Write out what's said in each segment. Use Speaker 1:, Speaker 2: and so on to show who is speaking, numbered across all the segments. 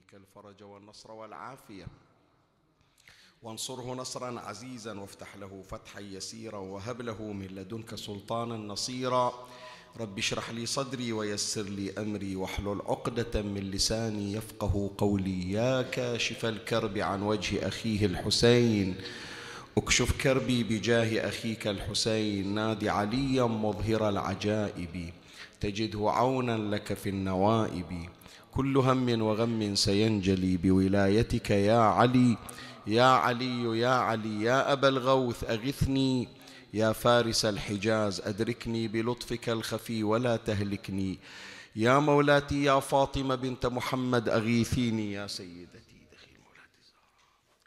Speaker 1: بك الفرج والنصر والعافية، وانصره نصرا عزيزا وافتح له فتحا يسيرا وهب له من لدنك سلطانا نصيرا. رب اشرح لي صدري ويسر لي أمري واحلل عقدة من لساني يفقه قولي. يا كاشف الكرب عن وجه أخيه الحسين اكشف كربي بجاه أخيك الحسين. نادي عليا مظهر العجائب تجده عونا لك في النوائب. كل هم وغم سينجلي بولايتك يا علي. يا علي يا علي يا أبا الغوث أغثني. يا فارس الحجاز أدركني بلطفك الخفي ولا تهلكني. يا مولاتي يا فاطمة بنت محمد أغيثيني. يا سيدتي دخيل مولاتي الزهراء.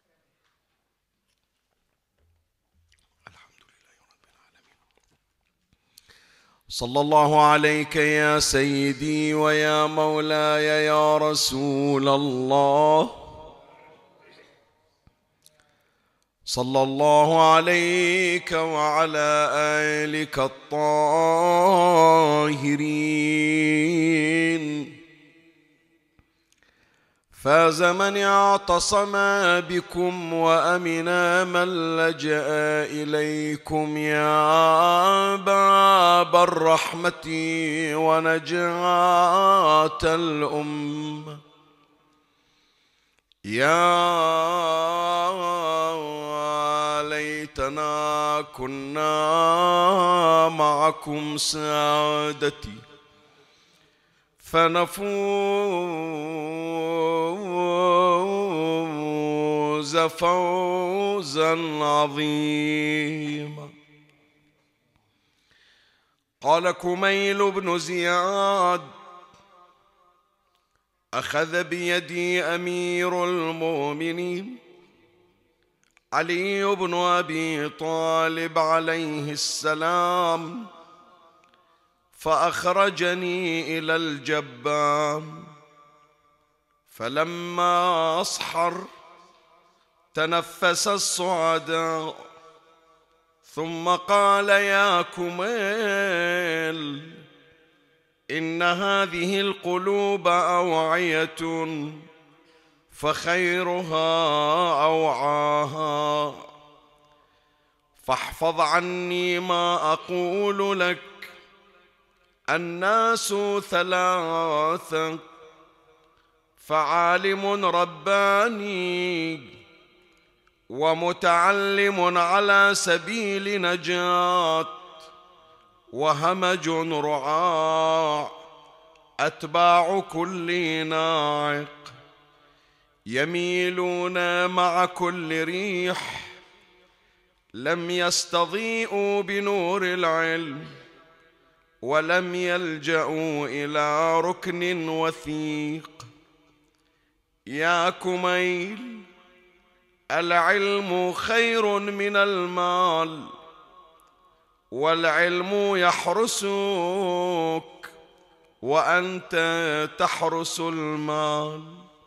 Speaker 1: الحمد لله رب العالمين. صلى الله عليك يا سيدي ويا مولاي يا رسول الله. صلى الله عليك وعلى آلك الطاهرين. فاز من اعتصم بكم وأمن من لجأ إليكم. يا باب الرحمة ونجاة الأمة. يا ليتنا كنا معكم سادتي فنفوز فوزا عظيما. قال كميل بن زياد: أخذ بيدي أمير المؤمنين علي بن أبي طالب عليه السلام فأخرجني إلى الجبام. فلما أصحر تنفس الصعداء ثم قال: يا كميل، إن هذه القلوب أوعية فخيرها أوعاها، فاحفظ عني ما أقول لك. الناس ثلاثة: فعالم رباني، ومتعلم على سبيل نجاة، وهمج رعاع أتباع كل ناعق، يميلون مع كل ريح، لم يستضيئوا بنور العلم، ولم يلجأوا إلى ركن وثيق. يا كميل، العلم خير من المال، والعلم يحرسك وأنت تحرس المال.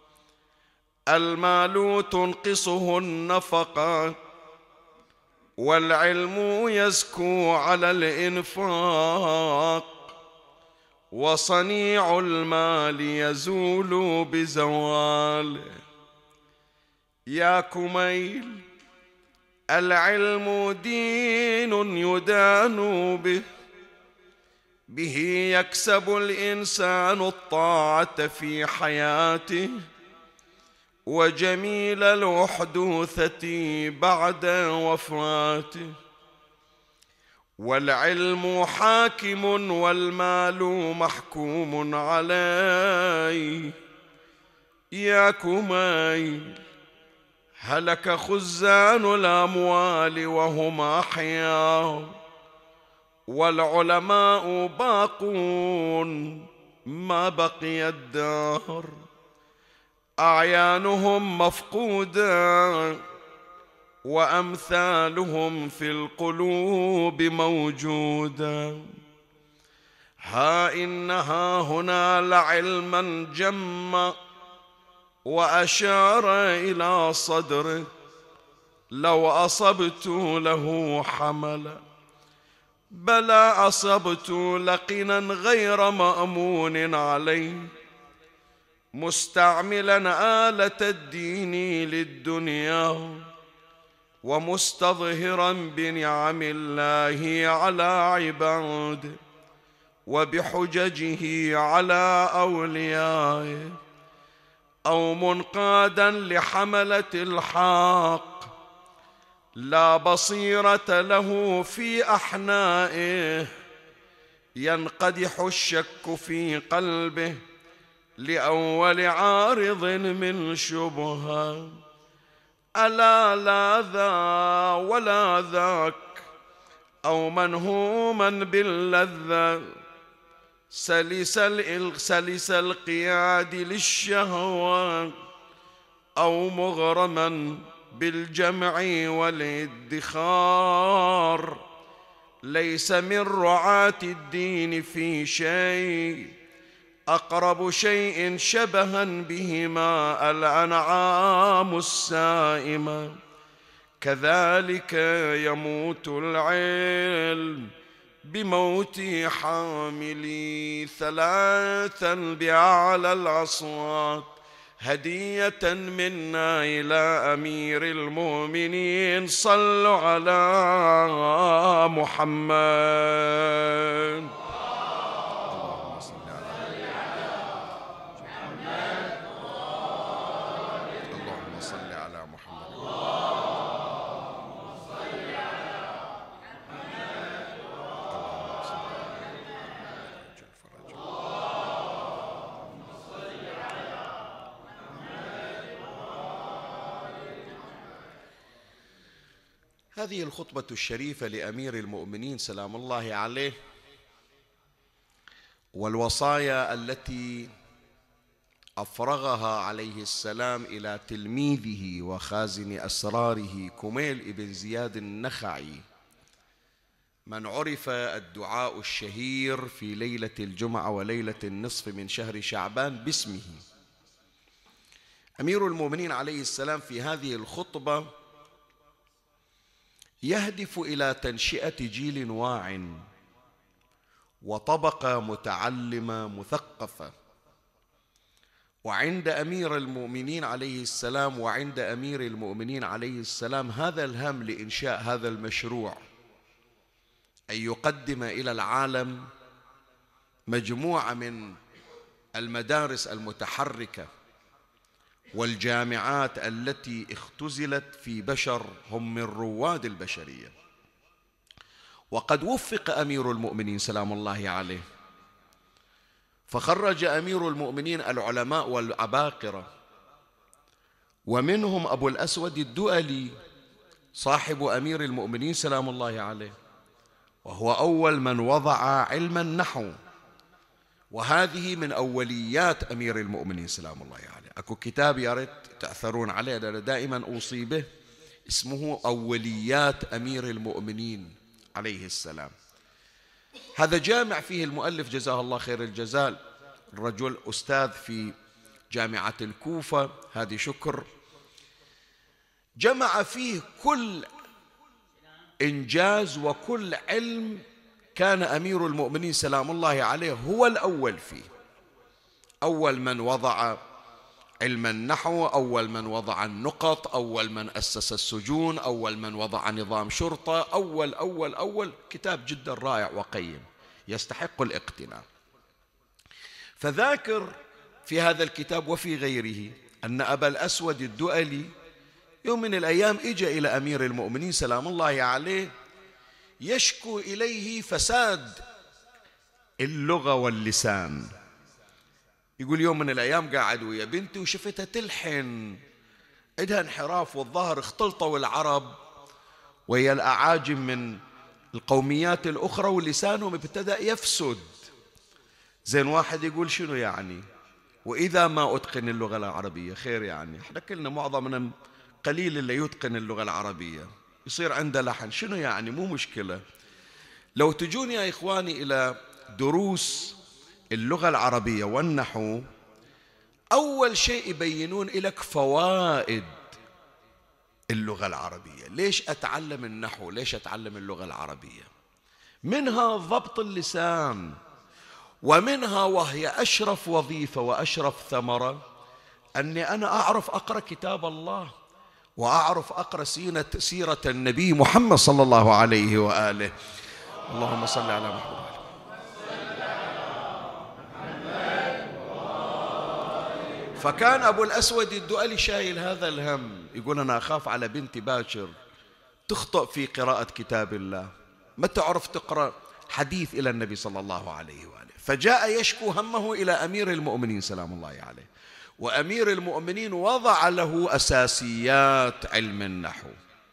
Speaker 1: المال تنقصه النفقة، والعلم يزكو على الإنفاق، وصنيع المال يزول بزواله. يا كميل، العلم دين يدان به، به يكسب الإنسان الطاعة في حياته وجميل الأحدوثة بعد وفاته. والعلم حاكم والمال محكوم عليه. يا كميل، هلك خزان الأموال وهم أحياء، والعلماء باقون ما بقي الدهر، أعيانهم مفقودة وأمثالهم في القلوب موجودة. ها إنها هنا لعلما جم، وأشار إلى صدره، لو أصبت له حملا، بلى أصبت لقنا غير مأمون عليه، مستعملا آلة الدين للدنيا ومستظهرا بنعم الله على عباده وبحججه على أوليائه، أو منقادا لحملة الحق لا بصيرة له في أحنائه، ينقدح الشك في قلبه لأول عارض من شبهة، ألا لا ذا ولا ذاك، أو منهوما باللذة سلس القياد للشهوة، أو مغرما بالجمع والادخار، ليس من رعاة الدين في شيء، أقرب شيء شبها بهما الأنعام السائمة، كذلك يموت العلم بموت حاملي ثلاثا بأعلى الأصوات، هدية منا إلى أمير المؤمنين. صلوا على محمد. اللهم صل على محمد. هذه الخطبة الشريفة لأمير المؤمنين سلام الله عليه، والوصايا التي أفرغها عليه السلام إلى تلميذه وخازن أسراره كميل بن زياد النخعي، من عرف الدعاء الشهير في ليلة الجمعة وليلة النصف من شهر شعبان باسمه. أمير المؤمنين عليه السلام في هذه الخطبة يهدف إلى تنشئة جيل واع وطبقة متعلمة مثقفة، وعند أمير المؤمنين عليه السلام وعند أمير المؤمنين عليه السلام هذا الهم لإنشاء هذا المشروع، أن يقدم إلى العالم مجموعة من المدارس المتحركة والجامعات التي اختزلت في بشر هم من رواد البشرية. وقد وفق أمير المؤمنين سلام الله عليه، فخرج أمير المؤمنين العلماء والعباقرة، ومنهم أبو الأسود الدؤلي صاحب أمير المؤمنين سلام الله عليه، وهو أول من وضع علم النحو، وهذه من أوليات أمير المؤمنين سلام الله عليه. أكو كتاب يا ريت تعثرون عليه، أنا دائما أوصي به، اسمه أوليات أمير المؤمنين عليه السلام. هذا جامع فيه المؤلف جزاه الله خير الجزاء، الرجل أستاذ في جامعة الكوفة، هذه شكر، جمع فيه كل إنجاز وكل علم كان أمير المؤمنين سلام الله عليه هو الأول فيه. أول من وضع علم النحو، أول من وضع النقط، أول من أسس السجون، أول من وضع نظام شرطة، أول كتاب جدا رائع وقيم يستحق الاقتناء. فذاكر في هذا الكتاب وفي غيره أن أبا الأسود الدؤلي يوم من الأيام إجا إلى أمير المؤمنين سلام الله عليه يشكو إليه فساد اللغة واللسان. يقول يوم من الأيام قاعد ويا بنتي وشفتها تلحن، عندها انحراف والظاهر اختلطوا العرب ويا الأعاجم من القوميات الأخرى ولسانهم ابتدأ يفسد. زين واحد يقول شنو يعني وإذا ما أتقن اللغة العربية خير، يعني احنا كلنا معظمنا قليل اللي يتقن اللغة العربية يصير عنده لحن، شنو يعني مو مشكلة. لو تجون يا إخواني إلى دروس اللغة العربية والنحو، أول شيء يبينون لك فوائد اللغة العربية. ليش أتعلم النحو؟ ليش أتعلم اللغة العربية؟ منها ضبط اللسان، ومنها وهي أشرف وظيفة وأشرف ثمرة أني أنا أعرف أقرأ كتاب الله وأعرف أقرأ سيرة النبي محمد صلى الله عليه وآله. اللهم صل على محمد. فكان أبو الأسود الدؤلي شايل هذا الهم، يقول أنا أخاف على بنتي باكر تخطئ في قراءة كتاب الله، ما تعرف تقرأ حديث إلى النبي صلى الله عليه وآله. فجاء يشكو همه إلى أمير المؤمنين سلام الله عليه، وأمير المؤمنين وضع له أساسيات علم النحو.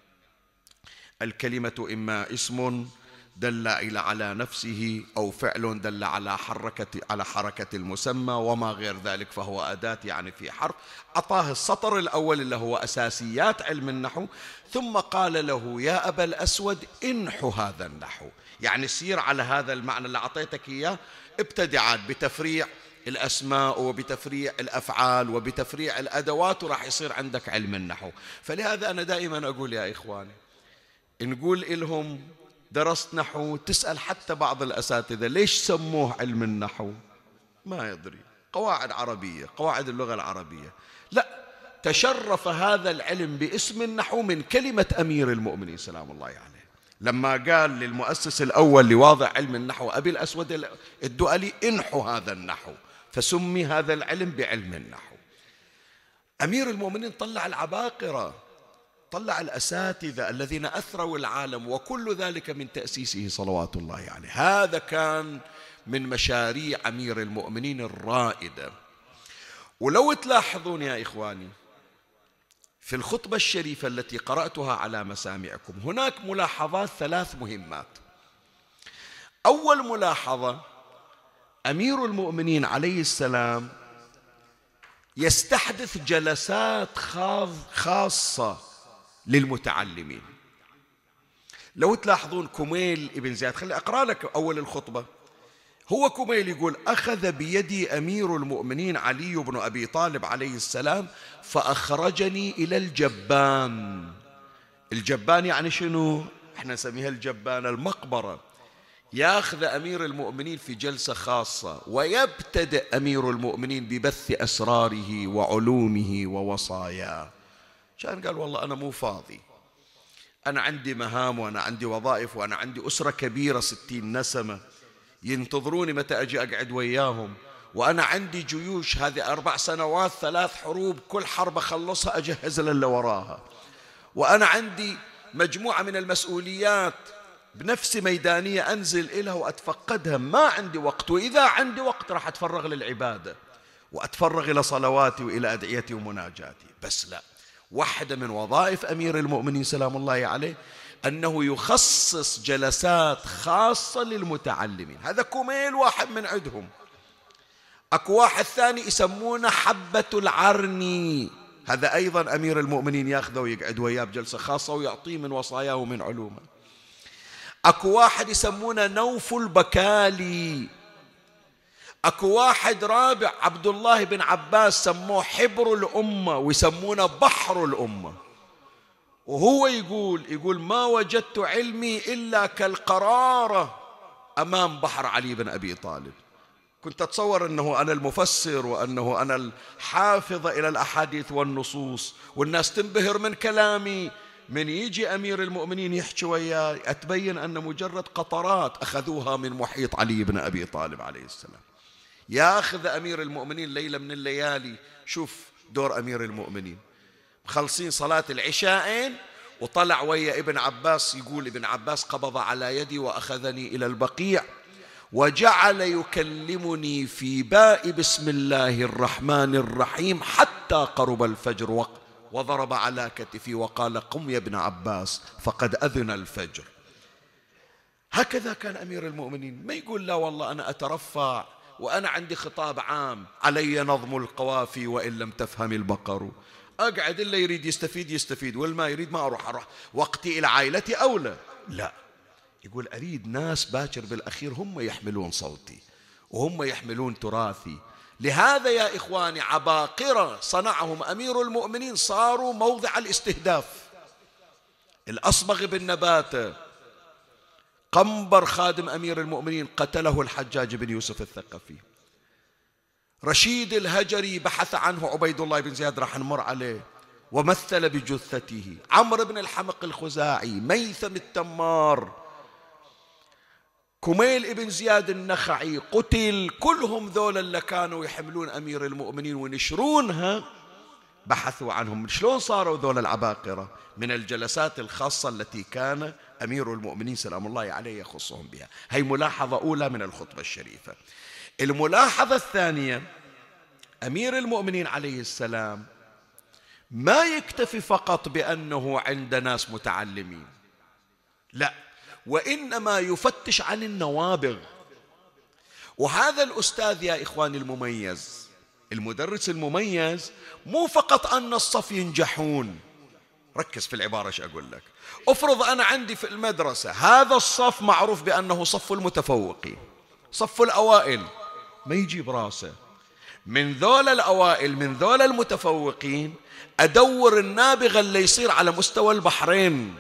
Speaker 1: الكلمة إما اسم دل على نفسه أو فعل دل على حركة المسمى وما غير ذلك فهو أداة يعني في حرف. أعطاه السطر الأول اللي هو أساسيات علم النحو، ثم قال له يا أبا الأسود انحو هذا النحو، يعني سير على هذا المعنى اللي أعطيتك إياه، ابتدعات بتفريع الأسماء وبتفريع الأفعال وبتفريع الأدوات، وراح يصير عندك علم النحو. فلهذا أنا دائما أقول يا إخواني، نقول إلهم درست نحو، تسأل حتى بعض الأساتذة ليش سموه علم النحو، ما يدري، قواعد عربية، قواعد اللغة العربية. لا، تشرف هذا العلم باسم النحو من كلمة أمير المؤمنين سلام الله عليه، لما قال للمؤسس الأول لواضع علم النحو أبي الأسود الدؤلي انحو هذا النحو، فسمي هذا العلم بعلم النحو. أمير المؤمنين طلع العباقرة، طلع الأساتذة الذين أثروا العالم، وكل ذلك من تأسيسه صلوات الله عليه. هذا كان من مشاريع أمير المؤمنين الرائدة. ولو تلاحظون يا إخواني في الخطبة الشريفة التي قرأتها على مسامعكم هناك ملاحظات 3 مهمات. أول ملاحظة، أمير المؤمنين عليه السلام يستحدث جلسات خاصة للمتعلمين. لو تلاحظون كميل ابن زياد، خلي أقرأ لك أول الخطبة. هو كميل يقول أخذ بيدي أمير المؤمنين علي بن أبي طالب عليه السلام فأخرجني إلى الجبان. الجبان يعني شنو؟ احنا نسميها الجبان المقبرة. ياخذ أمير المؤمنين في جلسة خاصة، ويبتدئ أمير المؤمنين ببث أسراره وعلومه ووصاياه. كان قال والله أنا مو فاضي، أنا عندي مهام وأنا عندي وظائف وأنا عندي أسرة كبيرة 60 نسمة ينتظروني متى أجي أقعد وياهم، وأنا عندي جيوش هذه 4 سنوات 3 حروب، كل حرب أخلصها أجهز للي وراها، وأنا عندي مجموعة من المسؤوليات بنفس ميدانية أنزل إلها وأتفقدها، ما عندي وقت، وإذا عندي وقت راح أتفرغ للعبادة وأتفرغ إلى صلواتي وإلى أدعيتي ومناجاتي. بس لا، واحدة من وظائف أمير المؤمنين سلام الله عليه أنه يخصص جلسات خاصة للمتعلمين. هذا كميل واحد من عندهم. أكو واحد ثاني يسمونه حبة العرني، هذا أيضا أمير المؤمنين ياخذه ويقعد وياه بجلسة خاصة ويعطيه من وصاياه ومن علومه. أكو واحد يسمونه نوف البكالي. أكو واحد رابع عبد الله بن عباس سموه حبر الأمة ويسمونه بحر الأمة. وهو يقول ما وجدت علمي إلا كالقرارة أمام بحر علي بن أبي طالب. كنت أتصور أنه أنا المفسر وأنه أنا الحافظ إلى الأحاديث والنصوص والناس تنبهر من كلامي، من يجي أمير المؤمنين يحكي وياي أتبين أن مجرد قطرات أخذوها من محيط علي بن أبي طالب عليه السلام. ياخذ أمير المؤمنين ليلة من الليالي. شوف دور أمير المؤمنين، مخلصين صلاة العشاءين وطلع ويا ابن عباس. يقول ابن عباس قبض على يدي وأخذني إلى البقيع وجعل يكلمني في باء بسم الله الرحمن الرحيم حتى قرب الفجر، وضرب على كتفي وقال قم يا ابن عباس فقد أذن الفجر. هكذا كان أمير المؤمنين، ما يقول لا والله أنا أترفع وأنا عندي خطاب عام علي نظم القوافي وإن لم تفهم البقر. أقعد، اللي يريد يستفيد والما يريد ما أروح وقتي إلى عائلتي أولى. لا، يقول أريد ناس باكر بالأخير هم يحملون صوتي وهم يحملون تراثي. لهذا يا إخواني عباقرة صنعهم أمير المؤمنين صاروا موضع الاستهداف. الأصبغ بن نباتة قنبر خادم أمير المؤمنين قتله الحجاج بن يوسف الثقفي، رشيد الهجري بحث عنه عبيد الله بن زياد، راح نمر عليه، ومثل بجثته. عمرو بن الحمق الخزاعي، ميثم التمار، كميل بن زياد النخعي قتل. كلهم ذولا اللي كانوا يحملون أمير المؤمنين وينشرونها بحثوا عنهم. شلون صاروا ذولا العباقرة؟ من الجلسات الخاصة التي كان أمير المؤمنين سلام الله عليه يخصهم بها. هي ملاحظة أولى من الخطبة الشريفة. الملاحظة الثانية، أمير المؤمنين عليه السلام ما يكتفي فقط بأنه عند ناس متعلمين، لا، وإنما يفتش عن النوابغ. وهذا الأستاذ يا إخواني المميز، المدرس المميز، مو فقط أن الصف ينجحون. ركز في العبارة ايش أقول لك. افرض أنا عندي في المدرسة هذا الصف معروف بأنه صف المتفوقين، صف الأوائل، ما يجيب راسه. من ذول الأوائل، من ذول المتفوقين، أدور النابغة اللي يصير على مستوى البحرين،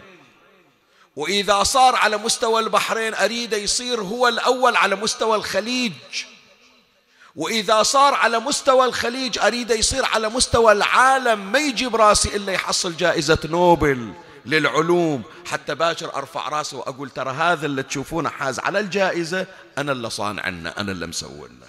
Speaker 1: وإذا صار على مستوى البحرين أريد يصير هو الأول على مستوى الخليج، وإذا صار على مستوى الخليج أريد يصير على مستوى العالم. ما يجيب راسي إلا يحصل جائزة نوبل للعلوم، حتى باكر أرفع راسي وأقول ترى هذا اللي تشوفونه حاز على الجائزة أنا اللي صانعنا، أنا اللي مسوينا.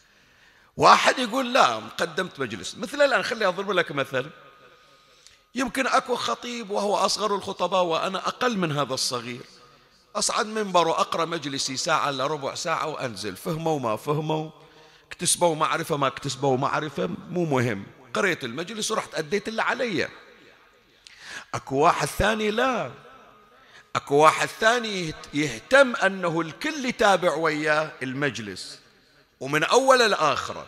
Speaker 1: واحد يقول لا، مقدمت مجلس. مثل الآن، خلي أضرب لك مثل. يمكن أكو خطيب وهو أصغر الخطباء وأنا أقل من هذا الصغير، أصعد منبر وأقرأ مجلسي ساعة إلا ربع ساعة وأنزل. فهموا ما فهموا، اكتسبوا معرفة ما اكتسبوا معرفة، مو مهم، قريت المجلس ورحت أديت اللي علي. أكو واحد ثاني لا، أكو واحد ثاني يهتم أنه الكل يتابع وياه المجلس ومن أول لآخره.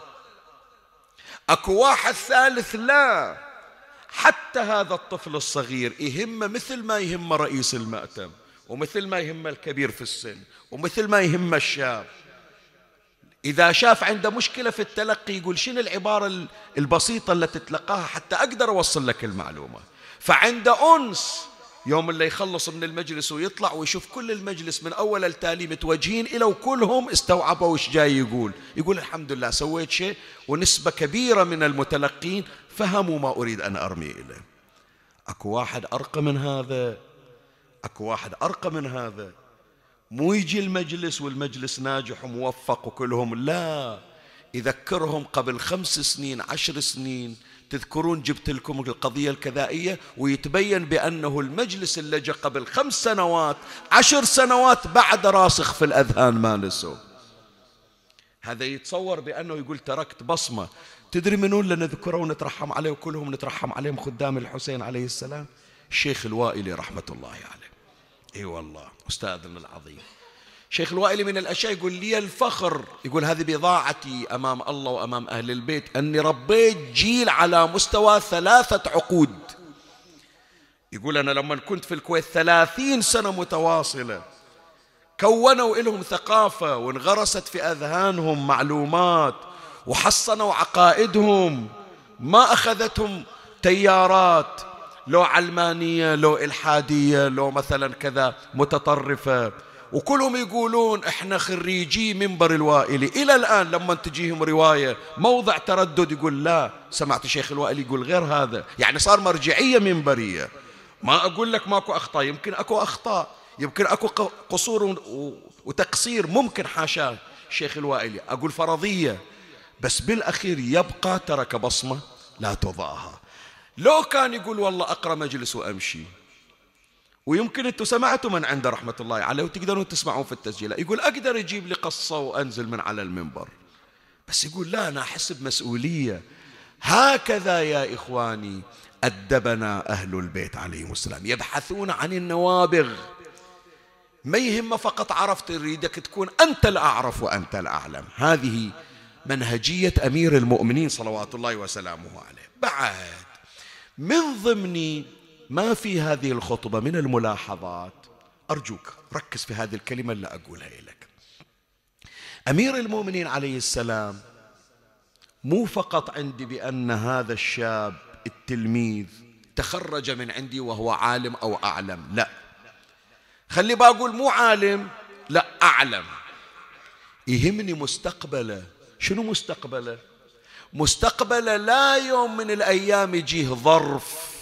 Speaker 1: أكو واحد ثالث لا، حتى هذا الطفل الصغير يهمه مثل ما يهم رئيس المأتم، ومثل ما يهم الكبير في السن، ومثل ما يهم الشاب. إذا شاف عنده مشكلة في التلقي يقول شنو العبارة البسيطة اللي تتلقاها حتى أقدر أوصل لك المعلومة. فعنده أنس يوم اللي يخلص من المجلس ويطلع ويشوف كل المجلس من أول التالي متوجهين إلى، وكلهم استوعبوا وش جاي يقول الحمد لله سويت شيء. ونسبة كبيرة من المتلقين فهموا ما أريد أن أرمي إليه. أكو واحد أرقى من هذا، أكو واحد أرقى من هذا. مو يجي المجلس والمجلس ناجح وموفق وكلهم لا، يذكرهم قبل 5 سنين 10 سنين، تذكرون جبت لكم القضية الكذائية، ويتبين بأنه المجلس اللي جاء قبل 5 سنوات 10 سنوات بعد راسخ في الأذهان ما نسوا. هذا يتصور بأنه يقول تركت بصمة. تدري منون اللي نذكره ونترحم عليه وكلهم نترحم عليهم خدام الحسين عليه السلام؟ الشيخ الوائلي رحمة الله عليه. اي والله أستاذنا العظيم شيخ الوائلي من الأشياء يقول لي الفخر، يقول هذه بضاعتي أمام الله وأمام أهل البيت، أني ربيت جيل على مستوى 3 عقود. يقول أنا لما كنت في الكويت 30 سنة متواصلة كونوا لهم ثقافة وانغرست في أذهانهم معلومات وحصنوا عقائدهم، ما أخذتهم تيارات لو علمانية لو إلحادية لو مثلا كذا متطرفة. وكلهم يقولون احنا خريجي منبر الوائلي. إلى الآن لما تجيهم رواية موضع تردد يقول لا، سمعت الشيخ الوائلي يقول غير هذا. يعني صار مرجعية منبرية. ما أقول لك ماكو أخطاء، يمكن أكو أخطاء، يمكن أكو قصور وتقصير، ممكن حاشاه الشيخ الوائلي، أقول فرضية، بس بالأخير يبقى ترك بصمة لا تضاهى. لو كان يقول والله أقرأ مجلس وأمشي، ويمكن أنتم سمعتوا من عنده رحمة الله عليه وتقدرون تسمعون في التسجيل، يقول أقدر أجيب لي قصة وأنزل من على المنبر، بس يقول لا أنا أحس بمسؤولية. هكذا يا إخواني أدبنا أهل البيت عليهم السلام، يبحثون عن النوابغ. ما يهم فقط عرفت، يريدك تكون أنت الأعرف وأنت الأعلم. هذه منهجية أمير المؤمنين صلوات الله وسلامه عليه. بعد من ضمن ما في هذه الخطبة من الملاحظات، أرجوك ركز في هذه الكلمة اللي أقولها لك. أمير المؤمنين عليه السلام مو فقط عندي بأن هذا الشاب التلميذ تخرج من عندي وهو عالم أو أعلم، لا، خلي بقول مو عالم، لا أعلم. يهمني مستقبله. شنو مستقبله؟ مستقبله لا يوم من الأيام يجيه ظرف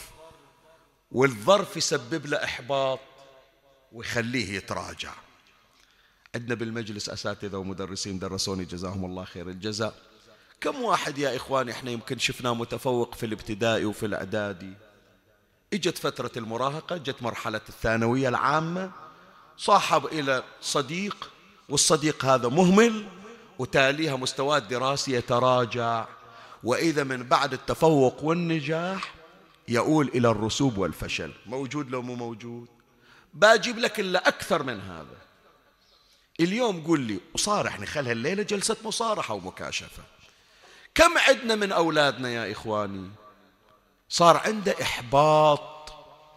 Speaker 1: والظرف يسبب له إحباط ويخليه يتراجع. عندنا بالمجلس أساتذة ومدرسين درسوني جزاهم الله خير الجزاء. كم واحد يا إخواني إحنا يمكن شفناه متفوق في الابتدائي وفي الإعدادي، إجت فترة المراهقة، جت مرحلة الثانوية العامة، صاحب إلى صديق والصديق هذا مهمل وتاليها مستواه الدراسي يتراجع، وإذا من بعد التفوق والنجاح يؤول إلى الرسوب والفشل. موجود لو مو موجود؟ باجيب لك إلا أكثر من هذا. اليوم قول لي وصارح، نخلها الليلة جلسة مصارحة ومكاشفة. كم عندنا من أولادنا يا إخواني صار عنده إحباط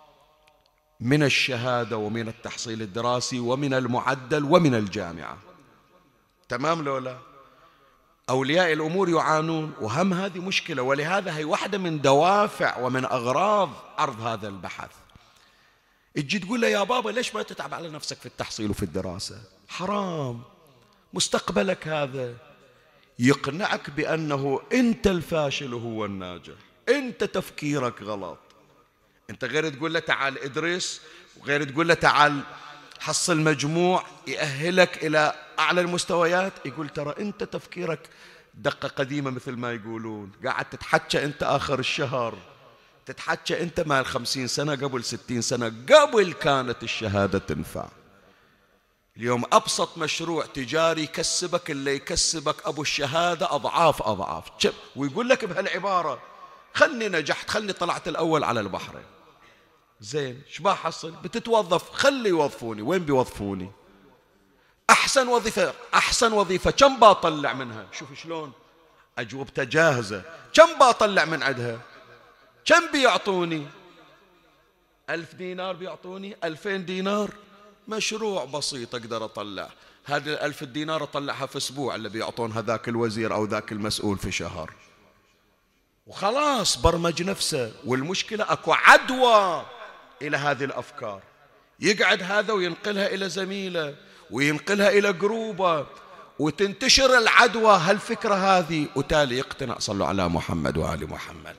Speaker 1: من الشهادة ومن التحصيل الدراسي ومن المعدل ومن الجامعة؟ تمام لو لا؟ أولياء الأمور يعانون، وهم هذه مشكلة، ولهذا هي واحدة من دوافع ومن أغراض عرض هذا البحث. تجي تقول له يا بابا ليش ما تتعب على نفسك في التحصيل وفي الدراسة؟ حرام، مستقبلك هذا. يقنعك بأنه أنت الفاشل وهو الناجح، أنت تفكيرك غلط. أنت غير تقول له تعال ادرس، وغير تقول له تعال حصل مجموع يأهلك إلى أعلى المستويات، يقول ترى أنت تفكيرك دقة قديمة مثل ما يقولون. قاعد تتحكى أنت آخر الشهر، تتحكى أنت مال 50 سنة قبل 60 سنة قبل كانت الشهادة تنفع. اليوم أبسط مشروع تجاري يكسبك اللي يكسبك أبو الشهادة أضعاف أضعاف، ويقول لك بهالعبارة خلني نجحت، خلني طلعت الأول على البحرين. زين شو بحصل؟ بتتوظف، خلي يوظفوني. وين بيوظفوني؟ أحسن وظيفة، أحسن وظيفة كم بطلع منها؟ شوف شلون أجوبته جاهزة. كم بطلع من عندها؟ كم بيعطوني؟ 1000 دينار بيعطوني؟ 2000 دينار؟ مشروع بسيط أقدر أطلع. هذه 1000 دينار أطلعها في أسبوع اللي بيعطون هذاك الوزير أو ذاك المسؤول في شهر، وخلاص برمج نفسه. والمشكلة أكو عدوى إلى هذه الأفكار، يقعد هذا وينقلها إلى زميله وينقلها إلى جروبه، وتنتشر العدوى هالفكرة هذه، وتالي يقتنع. صلوا على محمد وآل محمد.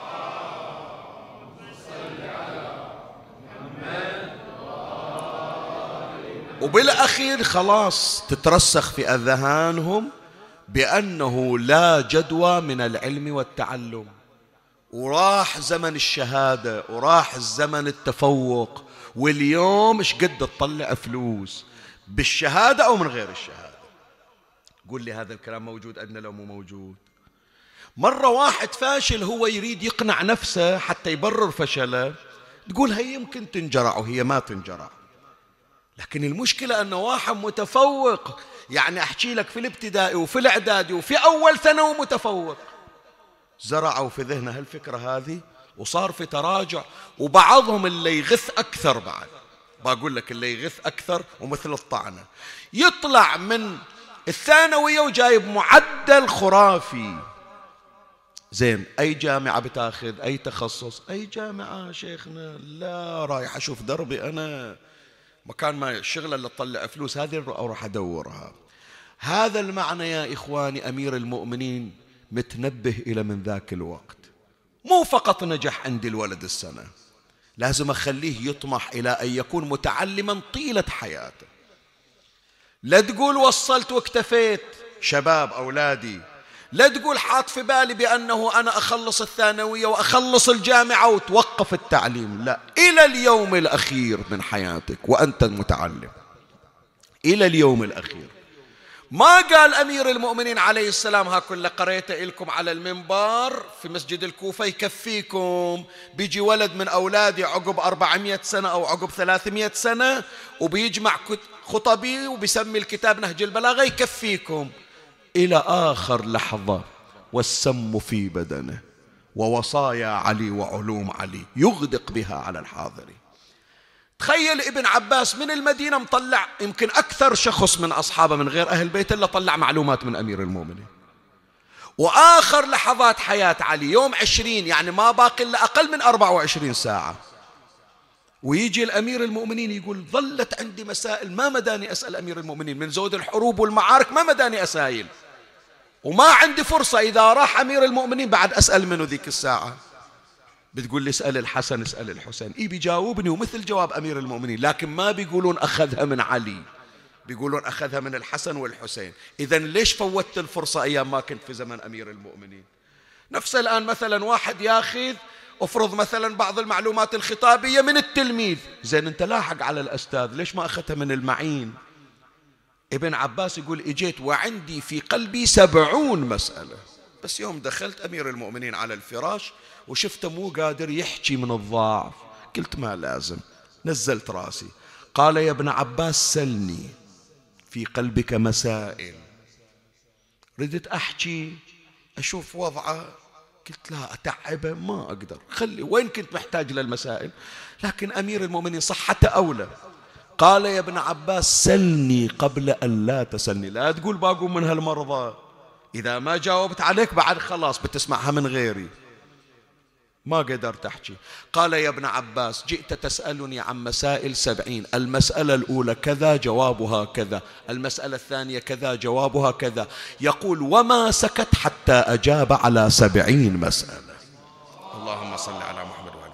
Speaker 1: وبالأخير خلاص تترسخ في أذهانهم بأنه لا جدوى من العلم والتعلم، وراح زمن الشهادة وراح زمن التفوق. واليوم ايش قد تطلع فلوس بالشهادة أو من غير الشهادة؟ قول لي هذا الكلام موجود عندنا لو مو موجود؟ مرة واحد فاشل هو يريد يقنع نفسه حتى يبرر فشله، تقول هي يمكن تنجرع وهي ما تنجرع. لكن المشكلة أنه واحد متفوق، يعني أحكي لك في الابتدائي وفي الإعدادي وفي أول ثانوي متفوق، زرعوا في ذهنه هالفكرة هذه وصار في تراجع. وبعضهم اللي يغث أكثر بعد، بقول لك اللي يغث أكثر ومثل الطعنة، يطلع من الثانوية وجايب معدل خرافي. زين أي جامعة بتاخذ؟ أي تخصص؟ أي جامعة شيخنا؟ لا، رايح أشوف دربي أنا، مكان ما الشغلة اللي تطلع فلوس هذه أروح أدورها. هذا المعنى يا إخواني أمير المؤمنين متنبه إلى من ذاك الوقت. مو فقط نجح عندي الولد السنة، لازم أخليه يطمح إلى أن يكون متعلما طيلة حياته. لا تقول وصلت واكتفيت شباب أولادي، لا تقول حاط في بالي بأنه أنا أخلص الثانوية وأخلص الجامعة وتوقف التعليم. لا، إلى اليوم الأخير من حياتك وأنت متعلم، إلى اليوم الأخير. ما قال أمير المؤمنين عليه السلام ها كل قريته لكم على المنبر في مسجد الكوفة يكفيكم، بيجي ولد من أولادي عقب 400 سنة أو عقب 300 سنة وبيجمع خطبي وبيسمي الكتاب نهج البلاغة يكفيكم، إلى آخر لحظة. والسم في بدنه ووصايا علي وعلوم علي يغدق بها على الحاضرين. تخيل ابن عباس من المدينة مطلع يمكن أكثر شخص من أصحابه من غير أهل بيته اللي طلع معلومات من أمير المؤمنين. وآخر لحظات حياة علي يوم 20، يعني ما باقي إلا أقل من 24 ساعة، ويجي الأمير المؤمنين يقول ظلت عندي مسائل ما مداني أسأل أمير المؤمنين من زود الحروب والمعارك، ما مداني أسائل. وما عندي فرصة إذا راح أمير المؤمنين بعد أسأل منه ذيك الساعة. بتقول لي اسأل الحسن اسأل الحسين، بيجاوبني ومثل جواب أمير المؤمنين، لكن ما بيقولون أخذها من علي، بيقولون أخذها من الحسن والحسين. إذن ليش فوتت الفرصة أيام ما كنت في زمن أمير المؤمنين؟ نفس الآن مثلا واحد ياخذ افرض مثلا بعض المعلومات الخطابية من التلميذ، زين أنت لاحق على الأستاذ، ليش ما أخذتها من المعين؟ ابن عباس يقول اجيت وعندي في قلبي 70 مسألة، بس يوم دخلت أمير المؤمنين على الفراش وشفته مو قادر يحكي من الضعف، قلت ما لازم، نزلت راسي. قال يا ابن عباس سلني، في قلبك مسائل. ردت أحكي أشوف وضعه، قلت لا أتعبه ما أقدر، خلي وين كنت محتاج للمسائل، لكن أمير المؤمنين صحته أولى. قال يا ابن عباس سلني قبل أن لا تسلني، لا تقول باقوم من هالمرضى، إذا ما جاوبت عليك بعد خلاص بتسمعها من غيري. ما قدرت أحكي. قال يا ابن عباس جئت تسألني عن مسائل 70، المسألة الأولى كذا جوابها كذا، المسألة الثانية كذا جوابها كذا، يقول وما سكت حتى أجاب على 70 مسألة. اللهم صل على محمد وآل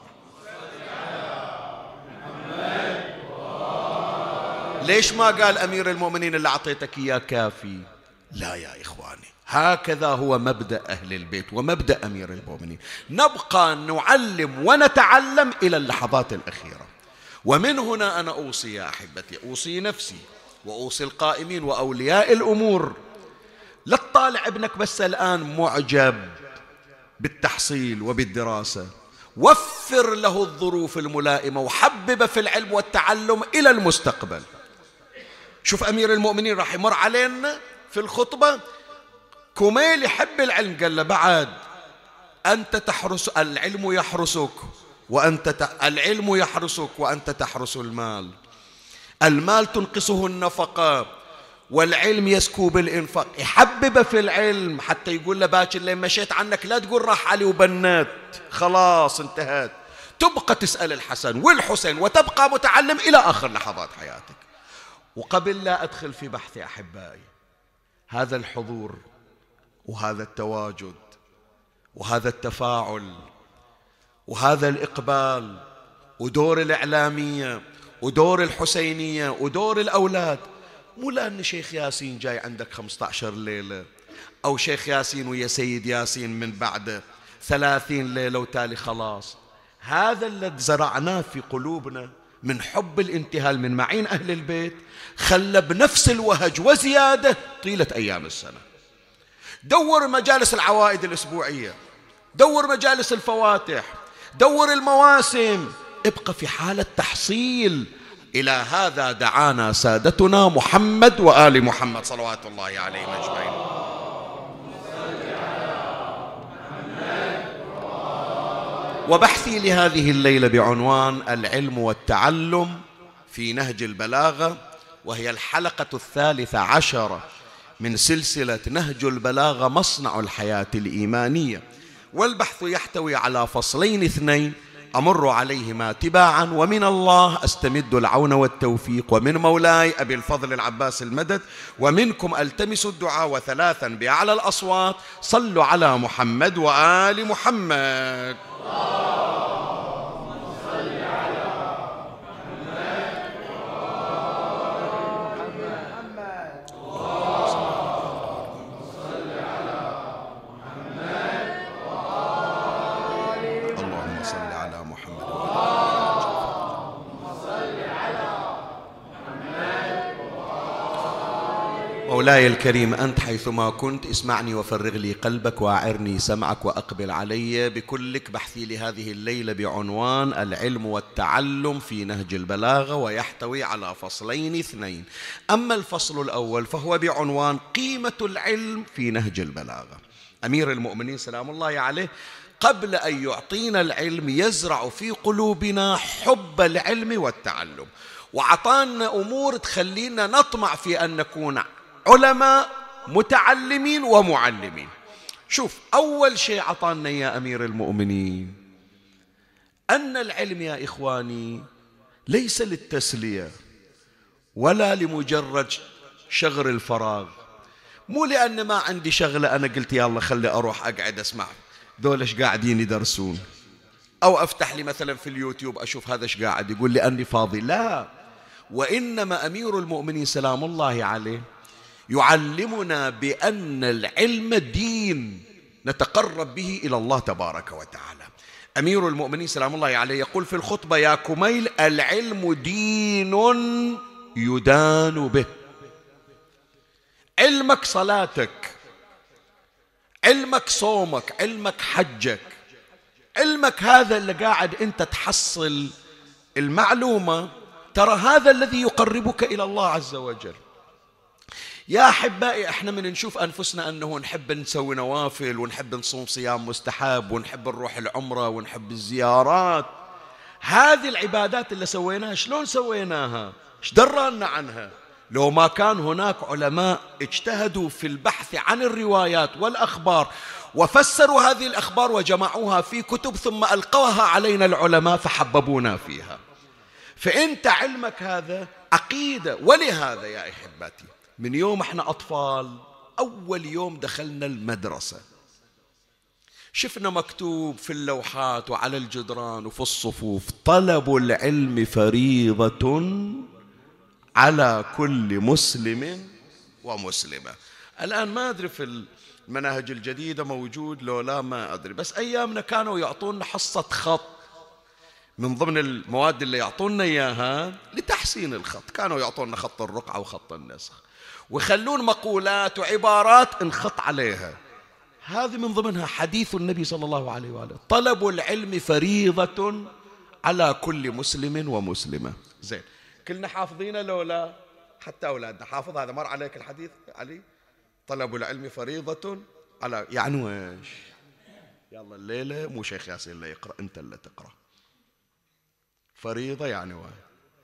Speaker 1: محمد. ليش ما قال أمير المؤمنين اللي أعطيتك إياه كافي؟ لا يا إخواني، هكذا هو مبدأ أهل البيت ومبدأ أمير المؤمنين، نبقى نعلم ونتعلم إلى اللحظات الأخيرة. ومن هنا أنا أوصي يا أحبتي، أوصي نفسي وأوصي القائمين وأولياء الأمور، لا تطالع ابنك بس الآن معجب بالتحصيل وبالدراسة، وفر له الظروف الملائمة وحبب في العلم والتعلم إلى المستقبل. شوف أمير المؤمنين راح يمر علينا في الخطبة، كميل يحب العلم، قال له بعد أنت تحرس العلم يحرسك العلم يحرسك وأنت تحرس المال، المال تنقصه النفقة والعلم يسكو بالإنفاق. يحبب في العلم حتى يقول له باكر اللي مشيت عنك لا تقول راح علي وبنات، خلاص انتهت، تبقى تسأل الحسن والحسين وتبقى متعلم إلى آخر لحظات حياتك. وقبل لا أدخل في بحث أحبائي، هذا الحضور وهذا التواجد وهذا التفاعل وهذا الإقبال ودور الإعلامية ودور الحسينية ودور الأولاد، مو لأن شيخ ياسين جاي عندك 15 ليلة أو شيخ ياسين ويا سيد ياسين من بعده 30 ليلة وتالي خلاص. هذا الذي زرعناه في قلوبنا من حب الانتهال من معين أهل البيت خلى بنفس الوهج وزيادة طيلة أيام السنة. دور مجالس العوائد الأسبوعية، دور مجالس الفواتح، دور المواسم، ابقى في حالة تحصيل. إلى هذا دعانا سادتنا محمد وآل محمد صلوات الله عليهم أجمعين. وبحثي لهذه الليلة بعنوان العلم والتعلم في نهج البلاغة، وهي الحلقة 13 من سلسلة نهج البلاغة مصنع الحياة الإيمانية. والبحث يحتوي على فصلين 2 أمر عليهما تباعا، ومن الله أستمد العون والتوفيق، ومن مولاي أبي الفضل العباس المدد، ومنكم ألتمس الدعاء، وثلاثا بأعلى الأصوات صلوا على محمد وآل محمد. مولاي الكريم أنت حيثما كنت اسمعني وفرغ لي قلبك وأعرني سمعك وأقبل علي بكلك. بحثي لهذه الليلة بعنوان العلم والتعلم في نهج البلاغة، ويحتوي على فصلين 2. أما الفصل الأول فهو بعنوان قيمة العلم في نهج البلاغة. أمير المؤمنين سلام الله عليه قبل أن يعطينا العلم يزرع في قلوبنا حب العلم والتعلم، وعطانا أمور تخلينا نطمع في أن نكون علماء متعلمين ومعلمين. شوف أول شيء عطانا يا أمير المؤمنين أن العلم يا إخواني ليس للتسلية ولا لمجرد شغل الفراغ، مو لأن ما عندي شغلة أنا قلت يلا خلي أروح أقعد أسمع ذولش قاعدين يدرسون، أو أفتح لي مثلا في اليوتيوب أشوف هذا ايش قاعد يقول لأني فاضي. لا، وإنما أمير المؤمنين سلام الله عليه يعلمنا بأن العلم دين نتقرب به إلى الله تبارك وتعالى. أمير المؤمنين سلام الله عليه يقول في الخطبة: يا كميل، العلم دين يدان به. علمك صلاتك، علمك صومك، علمك حجك، علمك هذا اللي قاعد أنت تحصل المعلومة، ترى هذا الذي يقربك إلى الله عز وجل. يا أحبائي، احنا من نشوف أنفسنا أنه نحب نسوي نوافل ونحب نصوم صيام مستحب ونحب نروح العمرة ونحب الزيارات، هذه العبادات اللي سويناها شلون سويناها؟ ايش درانا عنها؟ لو ما كان هناك علماء اجتهدوا في البحث عن الروايات والأخبار وفسروا هذه الأخبار وجمعوها في كتب ثم ألقوها علينا العلماء فحببونا فيها. فأنت علمك هذا عقيدة. ولهذا يا أحبتي من يوم احنا أطفال، أول يوم دخلنا المدرسة شفنا مكتوب في اللوحات وعلى الجدران وفي الصفوف: طلب العلم فريضة على كل مسلم ومسلمة. الآن ما أدري في المناهج الجديدة موجود لو لا، ما أدري، بس أيامنا كانوا يعطونا حصة خط من ضمن المواد اللي يعطونا إياها لتحسين الخط، كانوا يعطونا خط الرقعة وخط النسخ، ويخلون مقولات وعبارات نخط عليها. هذه من ضمنها حديث النبي صلى الله عليه وآله: طلب العلم فريضة على كل مسلم ومسلمة. زين، كلنا حافظينه لو لا؟ حتى أولادنا حافظ. هذا مر عليك الحديث علي؟ طلب العلم فريضة على، يعني ويش؟ يلا الليلة مو شيخ ياسين اللي يقرأ، أنت اللي تقرأ. فريضة يعني وين؟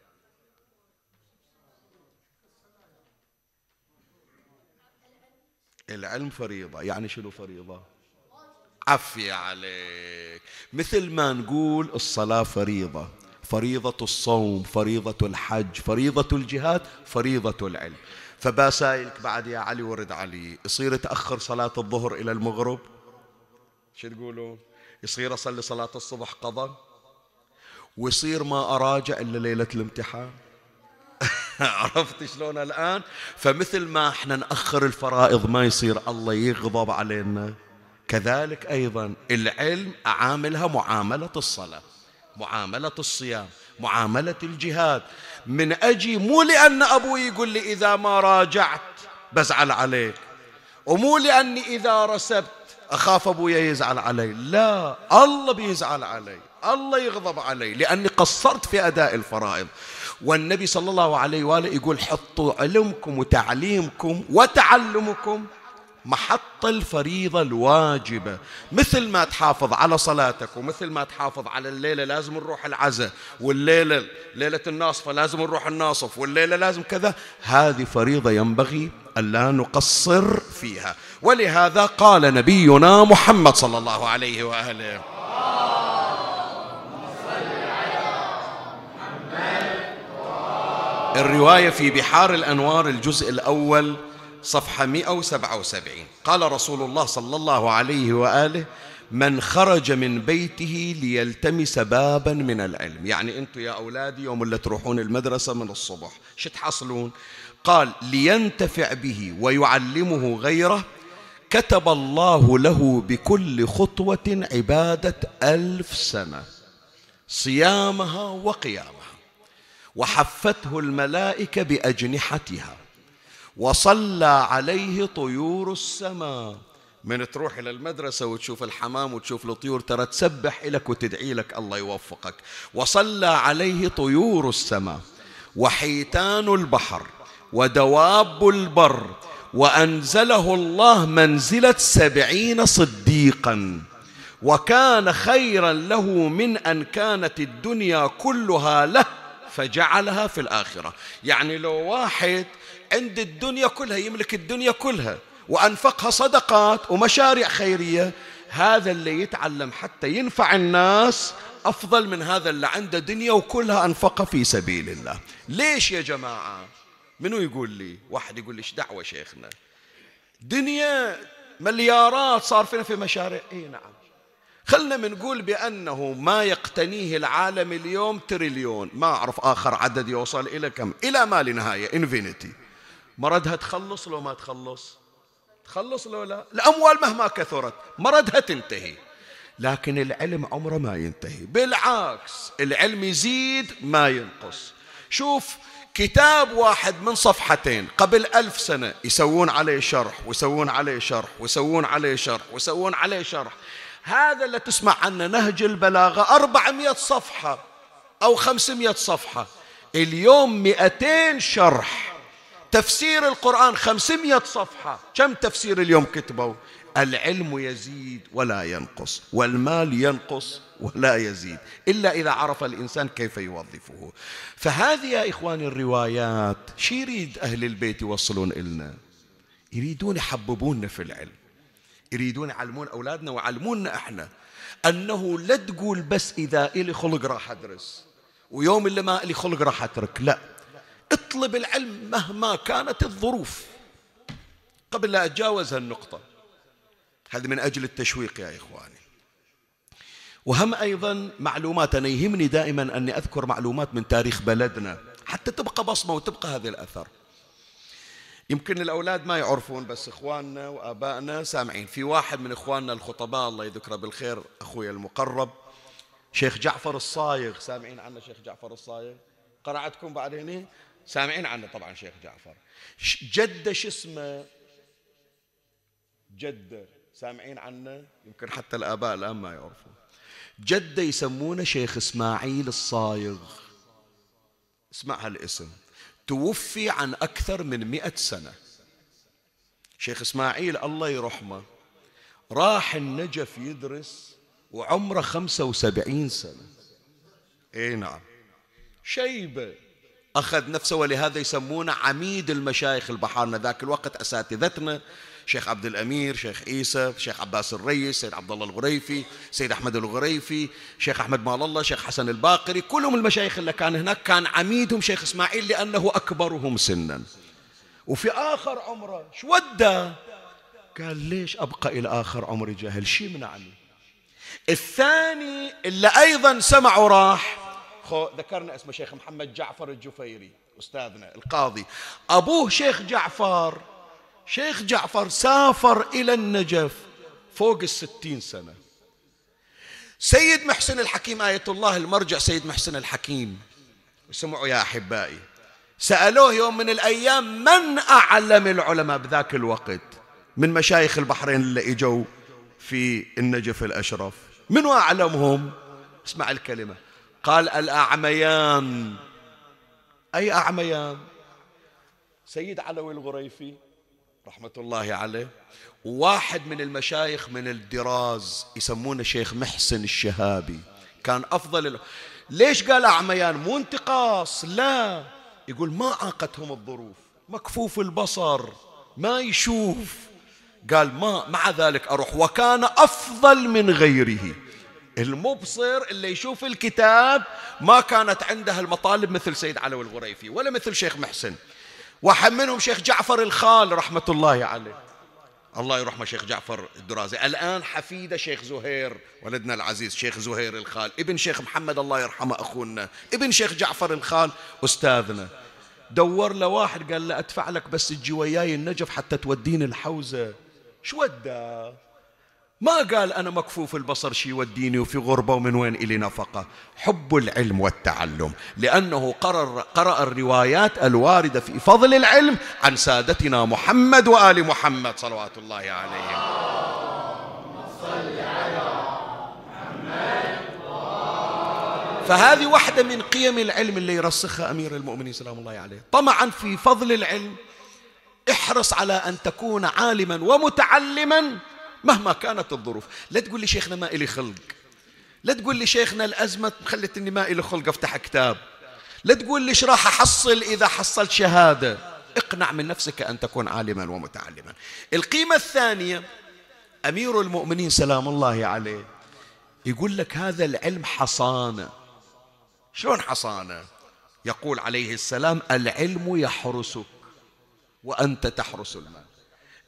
Speaker 1: العلم فريضة، يعني شنو فريضة؟ عفي عليك. مثل ما نقول الصلاة فريضة، فريضة الصوم، فريضة الحج، فريضة الجهاد، فريضة العلم. فبسايلك بعد يا علي ورد علي، يصير تأخر صلاة الظهر إلى المغرب، شو تقولون؟ يصير أصلي صلاة الصبح قضاء، ويصير ما أراجع إلا ليلة الامتحان. عرفت شلون الآن؟ فمثل ما احنا نأخر الفرائض ما يصير الله يغضب علينا، كذلك أيضا العلم أعاملها معاملة الصلاة، معاملة الصيام، معاملة الجهاد. من أجي مو لأن أبوي يقول لي إذا ما راجعت بزعل عليك، ومو لأني إذا رسبت أخاف أبويا يزعل علي، لا، الله بيزعل علي، الله يغضب علي لأني قصرت في أداء الفرائض. والنبي صلى الله عليه وآله يقول: حطوا علمكم وتعليمكم وتعلمكم محط الفريضة الواجبة. مثل ما تحافظ على صلاتك، ومثل ما تحافظ على الليلة لازم نروح العزاء، والليلة ليلة الناصفة لازم نروح الناصف، والليلة لازم كذا، هذه فريضة ينبغي ألا نقصر فيها. ولهذا قال نبينا محمد صلى الله عليه وآله: الرواية في بحار الأنوار الجزء الأول صفحة 177، قال رسول الله صلى الله عليه وآله: من خرج من بيته ليلتمس بابا من العلم. يعني أنتم يا أولادي يوم اللي تروحون المدرسة من الصبح شو تحصلون؟ قال: لينتفع به ويعلمه غيره، كتب الله له بكل خطوة عبادة 1000 سنة، صيامها وقيامها، وحفته الملائكة بأجنحتها، وصلى عليه طيور السماء. من تروح إلى المدرسة وتشوف الحمام وتشوف الطيور ترى تسبح لك وتدعي لك الله يوفقك. وصلى عليه طيور السماء وحيتان البحر ودواب البر، وأنزله الله منزلة 70 صديقا، وكان خيرا له من أن كانت الدنيا كلها له فجعلها في الآخرة. يعني لو واحد عند الدنيا كلها، يملك الدنيا كلها وأنفقها صدقات ومشاريع خيرية، هذا اللي يتعلم حتى ينفع الناس أفضل من هذا اللي عنده دنيا وكلها أنفقها في سبيل الله. ليش يا جماعة؟ منو يقول لي؟ واحد يقول لي: ايش دعوة شيخنا؟ دنيا مليارات صار فينا في مشاريع. اي نعم، خلنا منقول بأنه ما يقتنيه العالم اليوم تريليون، ما أعرف آخر عدد يوصل إلى كم، إلى ما لا نهاية، انفينيتي. مردها تخلص لو ما تخلص؟ تخلص لو لا؟ الأموال مهما كثرت مردها تنتهي، لكن العلم عمره ما ينتهي، بالعكس العلم يزيد ما ينقص. شوف كتاب واحد من صفحتين قبل 1000 سنة يسوون عليه شرح ويسوون عليه شرح ويسوون عليه شرح ويسوون عليه شرح. هذا اللي تسمع عنه نهج البلاغة 400 صفحة أو 500 صفحة، اليوم 200 شرح. تفسير القرآن 500 صفحة، كم تفسير اليوم كتبوا؟ العلم يزيد ولا ينقص، والمال ينقص ولا يزيد، إلا إذا عرف الإنسان كيف يوظفه. فهذه يا إخواني الروايات شي يريد أهل البيت يوصلون إلنا؟ يريدون يحببوننا في العلم، يريدون يعلمون أولادنا ويعلموننا إحنا أنه لا تقول بس إذا إلي خلق راح أدرس ويوم اللي ما إلي خلق راح أترك، لا، اطلب العلم مهما كانت الظروف. قبل لا أتجاوز هالنقطة، هذا من أجل التشويق يا إخواني. وهم أيضا معلومات، أنا يهمني دائما أني أذكر معلومات من تاريخ بلدنا حتى تبقى بصمة وتبقى هذه الأثر. يمكن الأولاد ما يعرفون، بس إخواننا وآبائنا سامعين. في واحد من إخواننا الخطباء الله يذكره بالخير، أخوي المقرب شيخ جعفر الصايغ، سامعين عنه شيخ جعفر الصايغ؟ قرأتكم بعدين؟ سامعين عنه طبعا شيخ جعفر. جده شو اسمه؟ جده سامعين عنه؟ يمكن حتى الآباء الآن ما يعرفون. جده يسمونه شيخ إسماعيل الصايغ، اسمع هالاسم، توفي عن أكثر من 100 سنة. شيخ إسماعيل الله يرحمه راح النجف يدرس وعمره 75 سنة. اي نعم، شيبة، أخذ نفسه، ولهذا يسمونه عميد المشايخ البحارنا ذاك الوقت. أساتذتنا شيخ عبد الأمير، شيخ عيسى، شيخ عباس الريس، سيد عبد الله الغريفي، سيد أحمد الغريفي، شيخ أحمد مال الله، شيخ حسن الباقري، كلهم المشايخ اللي كان هناك كان عميدهم شيخ إسماعيل لأنه أكبرهم سنا. وفي آخر عمره شو وده؟ قال ليش أبقى إلى آخر عمري جاهل، شي منعني؟ الثاني اللي أيضا سمعوا راح، ذكرنا اسمه شيخ محمد جعفر الجفيري أستاذنا القاضي، أبوه شيخ جعفر. شيخ جعفر سافر إلى النجف فوق 60 سنة. سيد محسن الحكيم آية الله المرجع، سيد محسن الحكيم، سمعوا يا أحبائي، سألوه يوم من الأيام من أعلم العلماء بذاك الوقت من مشايخ البحرين اللي إجوا في النجف الأشرف، من أعلمهم؟ اسمع الكلمة، قال الأعميان. أي أعميان؟ سيد علوي الغريفي رحمة الله عليه، وواحد من المشايخ من الدراز يسمونه شيخ محسن الشهابي، كان أفضل ليش قال أعميان؟ مو انتقاص، لا، يقول ما عاقتهم الظروف، مكفوف البصر ما يشوف، قال ما مع ذلك أروح، وكان أفضل من غيره. المبصر اللي يشوف الكتاب ما كانت عنده المطالب مثل سيد علوي الغريفي ولا مثل شيخ محسن. واحد منهم شيخ جعفر الخال رحمة الله عليه، الله يرحمه شيخ جعفر الدرازي، الآن حفيده شيخ زهير ولدنا العزيز، شيخ زهير الخال ابن شيخ محمد الله يرحمه أخونا، ابن شيخ جعفر الخال أستاذنا. دور له واحد قال له أدفع لك بس تجي وياي النجف حتى توديني الحوزة. شو ودا؟ ما قال أنا مكفوف البصر شي يوديني وفي غربة ومن وين إلي نفقة. حب العلم والتعلم، لأنه قرأ الروايات الواردة في فضل العلم عن سادتنا محمد وآل محمد صلوات الله عليهم. فهذه واحدة من قيم العلم اللي يرسخها أمير المؤمنين سلام الله عليه. طمعا في فضل العلم احرص على أن تكون عالما ومتعلما مهما كانت الظروف. لا تقول لي شيخنا ما إلي خلق، لا تقول لي شيخنا الأزمة خلتني ما إلي خلق أفتح كتاب، لا تقول لي إيش راح أحصل إذا حصلت شهادة. اقنع من نفسك أن تكون عالما ومتعلما. القيمة الثانية، أمير المؤمنين سلام الله عليه يقول لك هذا العلم حصانة. شلون حصانة؟ يقول عليه السلام العلم يحرسك وأنت تحرس المال.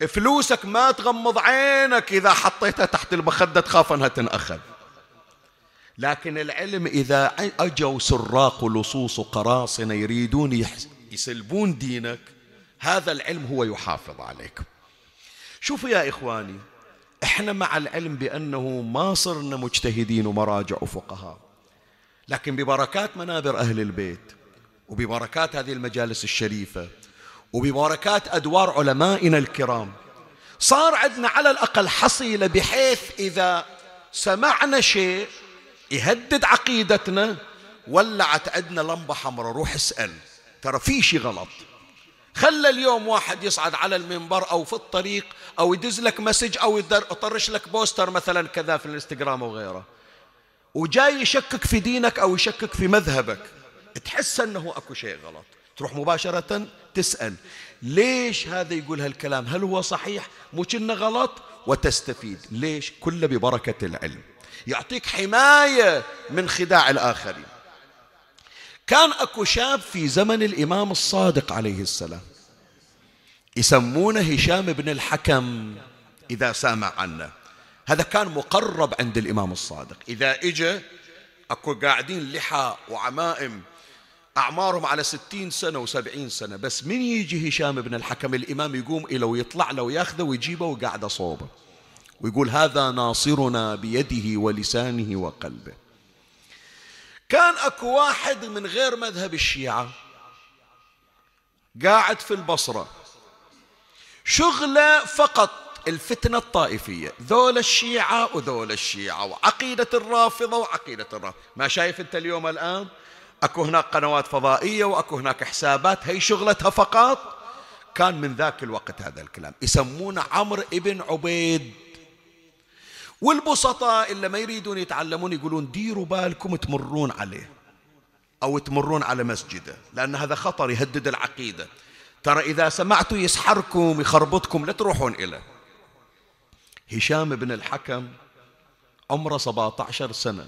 Speaker 1: فلوسك ما تغمض عينك إذا حطيتها تحت المخدة تخاف أنها تنأخذ. لكن العلم إذا أجوا سراق لصوص قراصنة يريدون يسلبون دينك، هذا العلم هو يحافظ عليك. شوفوا يا إخواني، إحنا مع العلم بأنه ما صرنا مجتهدين ومراجع وفقهاء، لكن ببركات منابر أهل البيت وببركات هذه المجالس الشريفة وببركات أدوار علمائنا الكرام صار عندنا على الأقل حصيلة، بحيث إذا سمعنا شيء يهدد عقيدتنا ولعت عندنا لمبة حمراء، روح اسأل ترى في شيء غلط. خلى اليوم واحد يصعد على المنبر أو في الطريق أو يدز لك مسج أو يطرش لك بوستر مثلا كذا في الانستغرام وغيره، وجاي يشكك في دينك أو يشكك في مذهبك، تحس أنه أكو شيء غلط، تروح مباشرة تسأل ليش هذا يقول هالكلام، هل هو صحيح مو كنا غلط، وتستفيد. ليش؟ كله ببركة العلم، يعطيك حماية من خداع الآخرين. كان أكو شاب في زمن الإمام الصادق عليه السلام يسمونه هشام بن الحكم، إذا سامع عنه. هذا كان مقرب عند الإمام الصادق، إذا إجا أكو قاعدين لحى وعمائم أعمارهم على 60 سنة و70 سنة، بس من يجي هشام بن الحكم الإمام يقوم إليه ويطلع له وياخذه ويجيبه وقاعد صوبه ويقول هذا ناصرنا بيده ولسانه وقلبه. كان أكو واحد من غير مذهب الشيعة قاعد في البصرة، شغله فقط الفتنة الطائفية، ذول الشيعة وذول الشيعة وعقيدة الرافضة وعقيدة الرافضة. ما شايف أنت اليوم الآن أكو هناك قنوات فضائية وأكو هناك حسابات هي شغلتها فقط. كان من ذاك الوقت هذا الكلام يسمونه عمرو ابن عبيد. والبسطاء اللي ما يريدون يتعلمون يقولون ديروا بالكم تمرون عليه أو تمرون على مسجده، لأن هذا خطر يهدد العقيدة، ترى إذا سمعتوا يسحركم يخربطكم لا تروحون إليه. هشام بن الحكم عمره 17 سنة،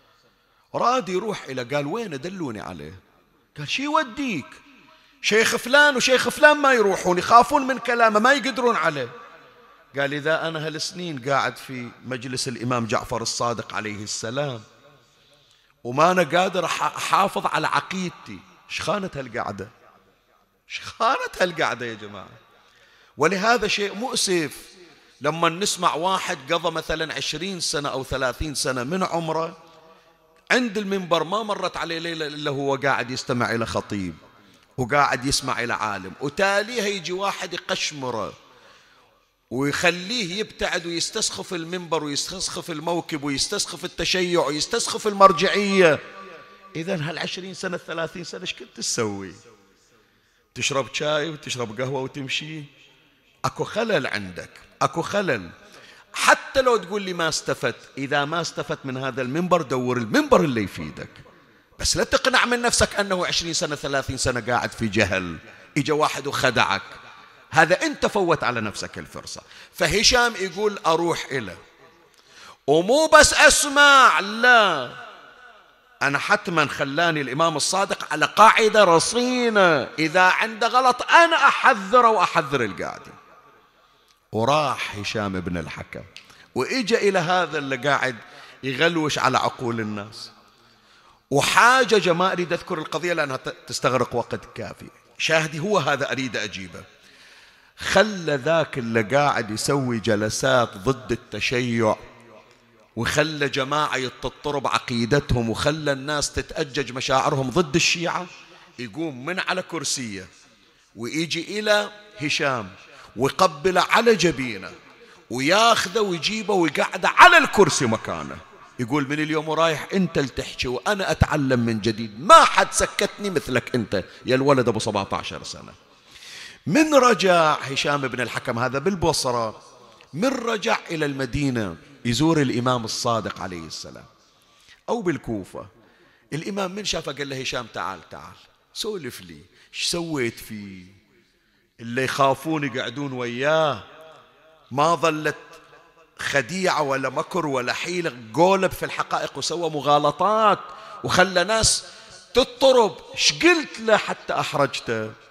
Speaker 1: راد يروح إلى، قال وين دلوني عليه، قال شي يوديك، شيخ فلان وشيخ فلان ما يروحون، يخافون من كلامه ما يقدرون عليه. قال إذا أنا هالسنين قاعد في مجلس الإمام جعفر الصادق عليه السلام وما أنا قادر أحافظ على عقيدتي، إيش خانت هالقعدة، إيش خانت هالقعدة يا جماعة. ولهذا شيء مؤسف لما نسمع واحد قضى مثلا 20 سنة أو 30 سنة من عمره عند المنبر ما مرت عليه ليلة إلا هو قاعد يستمع إلى خطيب وقاعد يسمع إلى عالم، وتاليها يجي واحد يقشمره ويخليه يبتعد ويستسخف المنبر ويستسخف الموكب ويستسخف التشيع ويستسخف المرجعية. إذن هال20 سنة 30 سنة ايش كنت تسوي؟ تشرب شاي وتشرب قهوة وتمشي؟ أكو خلل عندك، أكو خلل. حتى لو تقول لي ما استفدت، إذا ما استفدت من هذا المنبر دور المنبر اللي يفيدك، بس لا تقنع من نفسك أنه 20 سنة 30 سنة قاعد في جهل، إجا واحد وخدعك، هذا أنت فوت على نفسك الفرصة. فهشام يقول أروح إليه، ومو بس أسمع، لا، أنا حتما خلاني الإمام الصادق على قاعدة رصينة، إذا عنده غلط أنا أحذره وأحذر القاعدة. وراح هشام بن الحكم وإجا إلى هذا اللي قاعد يغلوش على عقول الناس، وحاجة ما أريد أذكر القضية لأنها تستغرق وقت كافي، شاهدي هو هذا أريد أجيبه. خلى ذاك اللي قاعد يسوي جلسات ضد التشيع وخلى جماعة يتطرب عقيدتهم وخلى الناس تتأجج مشاعرهم ضد الشيعة، يقوم من على كرسيه ويجي إلى هشام ويقبله على جبينه وياخذه ويجيبه ويقعده على الكرسي مكانه، يقول من اليوم ورايح أنت اللي تحكي وأنا أتعلم من جديد، ما حد سكتني مثلك أنت يا الولد أبو 17 سنة. من رجع هشام بن الحكم هذا بالبصرة، من رجع إلى المدينة يزور الإمام الصادق عليه السلام أو بالكوفة، الإمام من شافه قال له هشام تعال تعال سولف لي، ايش سويت فيه؟ اللي يخافون يقعدون وياه، ما ظلت خديعة ولا مكر ولا حيلة، قولب في الحقائق وسوى مغالطات وخلى ناس تضطرب، ايش قلت له حتى أحرجته؟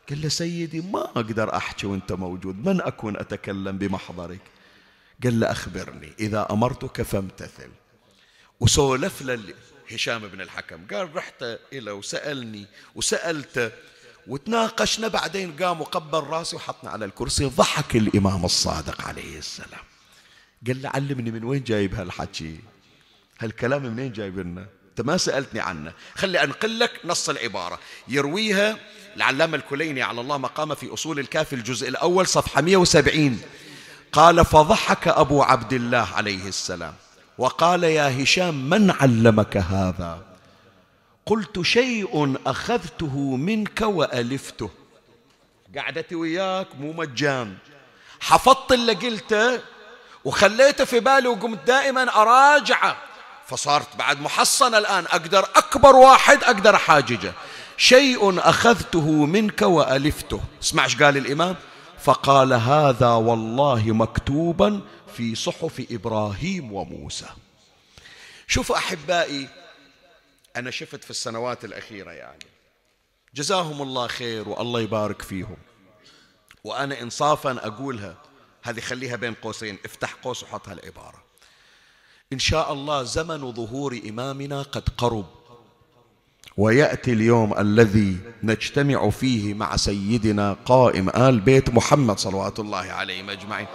Speaker 1: قال له سيدي ما أقدر أحكي وأنت موجود، من أكون أتكلم بمحضرك؟ قال له أخبرني، إذا أمرتك فامتثل. وسولف له هشام بن الحكم، قال رحت إلى وسألني وسألته وتناقشنا، بعدين قام وقبل راسي وحطنا على الكرسي. ضحك الإمام الصادق عليه السلام، قال له علمني من وين جايب هالحكي، هالكلام منين جايب لنا؟ أنت ما سألتني عنه. خلي أنقل لك نص العبارة، يرويها العلامة الكليني على الله مقامه في أصول الكافي الجزء الأول صفحة 170. قال فضحك أبو عبد الله عليه السلام وقال يا هشام من علمك هذا؟ قلت شيء أخذته منك وألفته، قعدتي وياك مو مجان، حفظت اللي قلته وخليته في بالي وقمت دائما أراجعه، فصارت بعد محصنة الآن أقدر أكبر واحد أقدر أحاججه. شيء أخذته منك وألفته. اسمع ايش قال الإمام، فقال هذا والله مكتوبا في صحف إبراهيم وموسى. شوفوا أحبائي، أنا شفت في السنوات الأخيرة يعني جزاهم الله خير والله يبارك فيهم، وأنا إنصافا أقولها هذه، خليها بين قوسين، افتح قوس وحطها العبارة. إن شاء الله زمن ظهور إمامنا قد قرب، ويأتي اليوم الذي نجتمع فيه مع سيدنا قائم آل بيت محمد صلوات الله عليهم أجمعين.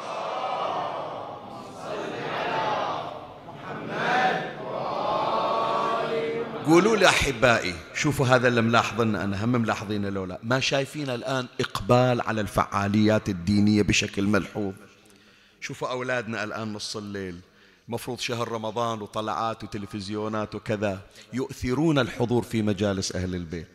Speaker 1: قولوا لي أحبائي، شوفوا هذا اللي ملاحظنا، أنا هم ملاحظين لو لا ما شايفين الآن إقبال على الفعاليات الدينية بشكل ملحوظ. شوفوا أولادنا الآن نص الليل، مفروض شهر رمضان وطلعات وتلفزيونات وكذا، يؤثرون الحضور في مجالس أهل البيت.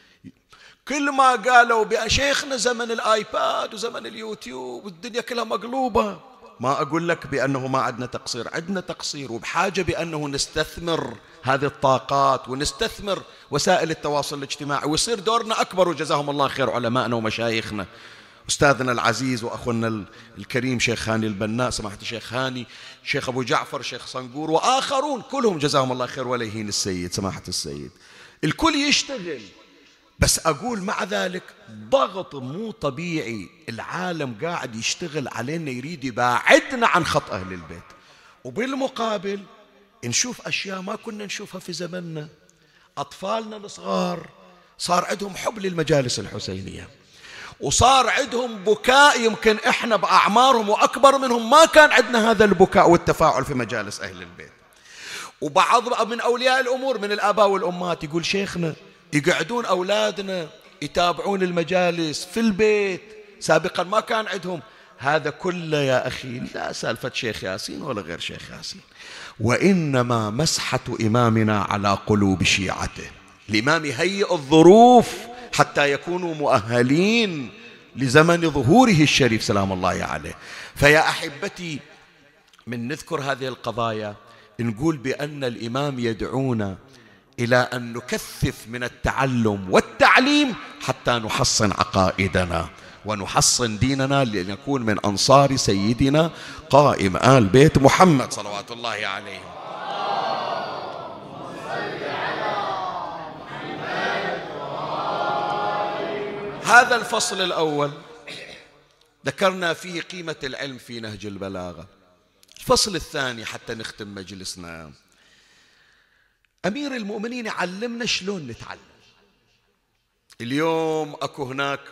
Speaker 1: كل ما قالوا بشيخنا زمن الآيباد وزمن اليوتيوب والدنيا كلها مقلوبة. ما أقول لك بأنه ما عندنا تقصير، عندنا تقصير، وبحاجة بأنه نستثمر هذه الطاقات ونستثمر وسائل التواصل الاجتماعي، ويصير دورنا أكبر. وجزاهم الله خير علماءنا ومشايخنا، أستاذنا العزيز وأخونا الكريم شيخ هاني البناء، سماحة الشيخ هاني، شيخ أبو جعفر، شيخ صنقور، وآخرون كلهم جزاهم الله خير، ولا يهين السيد سماحة السيد، الكل يشتغل. بس أقول مع ذلك ضغط مو طبيعي، العالم قاعد يشتغل علينا، يريد يباعدنا عن خط أهل البيت، وبالمقابل نشوف أشياء ما كنا نشوفها في زمننا. أطفالنا الصغار صار عندهم حب للمجالس الحسينية، وصار عندهم بكاء يمكن إحنا بأعمارهم وأكبر منهم ما كان عندنا هذا البكاء والتفاعل في مجالس أهل البيت. وبعض من أولياء الأمور من الآباء والأمهات يقول شيخنا يقعدون أولادنا يتابعون المجالس في البيت، سابقا ما كان عندهم هذا كله. يا أخي لا سالفة شيخ ياسين ولا غير شيخ ياسين، وإنما مسحة إمامنا على قلوب شيعته. الإمام يهيئ الظروف حتى يكونوا مؤهلين لزمن ظهوره الشريف سلام الله عليه. فيا أحبتي، من نذكر هذه القضايا نقول بأن الإمام يدعونا إلى أن نكثف من التعلم والتعليم حتى نحصن عقائدنا ونحصن ديننا، لنكون من أنصار سيدنا قائم آل بيت محمد صلوات الله عليه. هذا الفصل الأول ذكرنا فيه قيمة العلم في نهج البلاغة. الفصل الثاني حتى نختم مجلسنا، أمير المؤمنين علمنا شلون نتعلم. اليوم أكو هناك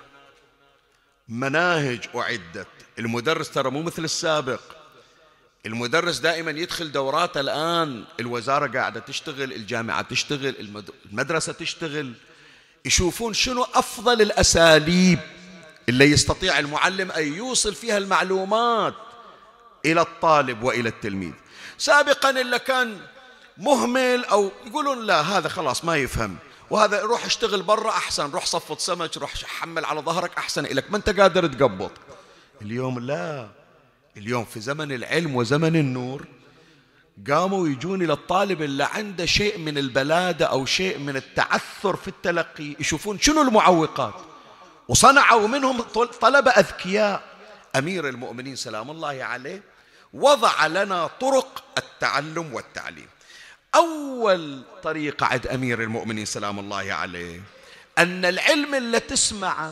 Speaker 1: مناهج أعدت، المدرس ترى مو مثل السابق، المدرس دائما يدخل دورات، الآن الوزارة قاعدة تشتغل، الجامعة تشتغل، المدرسة تشتغل، يشوفون شنو أفضل الأساليب اللي يستطيع المعلم أن يوصل فيها المعلومات إلى الطالب وإلى التلميذ. سابقا اللي كان مهمل أو يقولون لا هذا خلاص ما يفهم، وهذا روح اشتغل برا أحسن، روح صفط سمك، روح حمل على ظهرك أحسن إلك، ما أنت قادر تقبض. اليوم لا، اليوم في زمن العلم وزمن النور قاموا يجون إلى الطالب اللي عنده شيء من البلادة أو شيء من التعثر في التلقي، يشوفون شنو المعوقات، وصنعوا منهم طلبة أذكياء. أمير المؤمنين سلام الله عليه وضع لنا طرق التعلم والتعليم. أول طريقة عند أمير المؤمنين سلام الله عليه أن العلم اللي تسمعه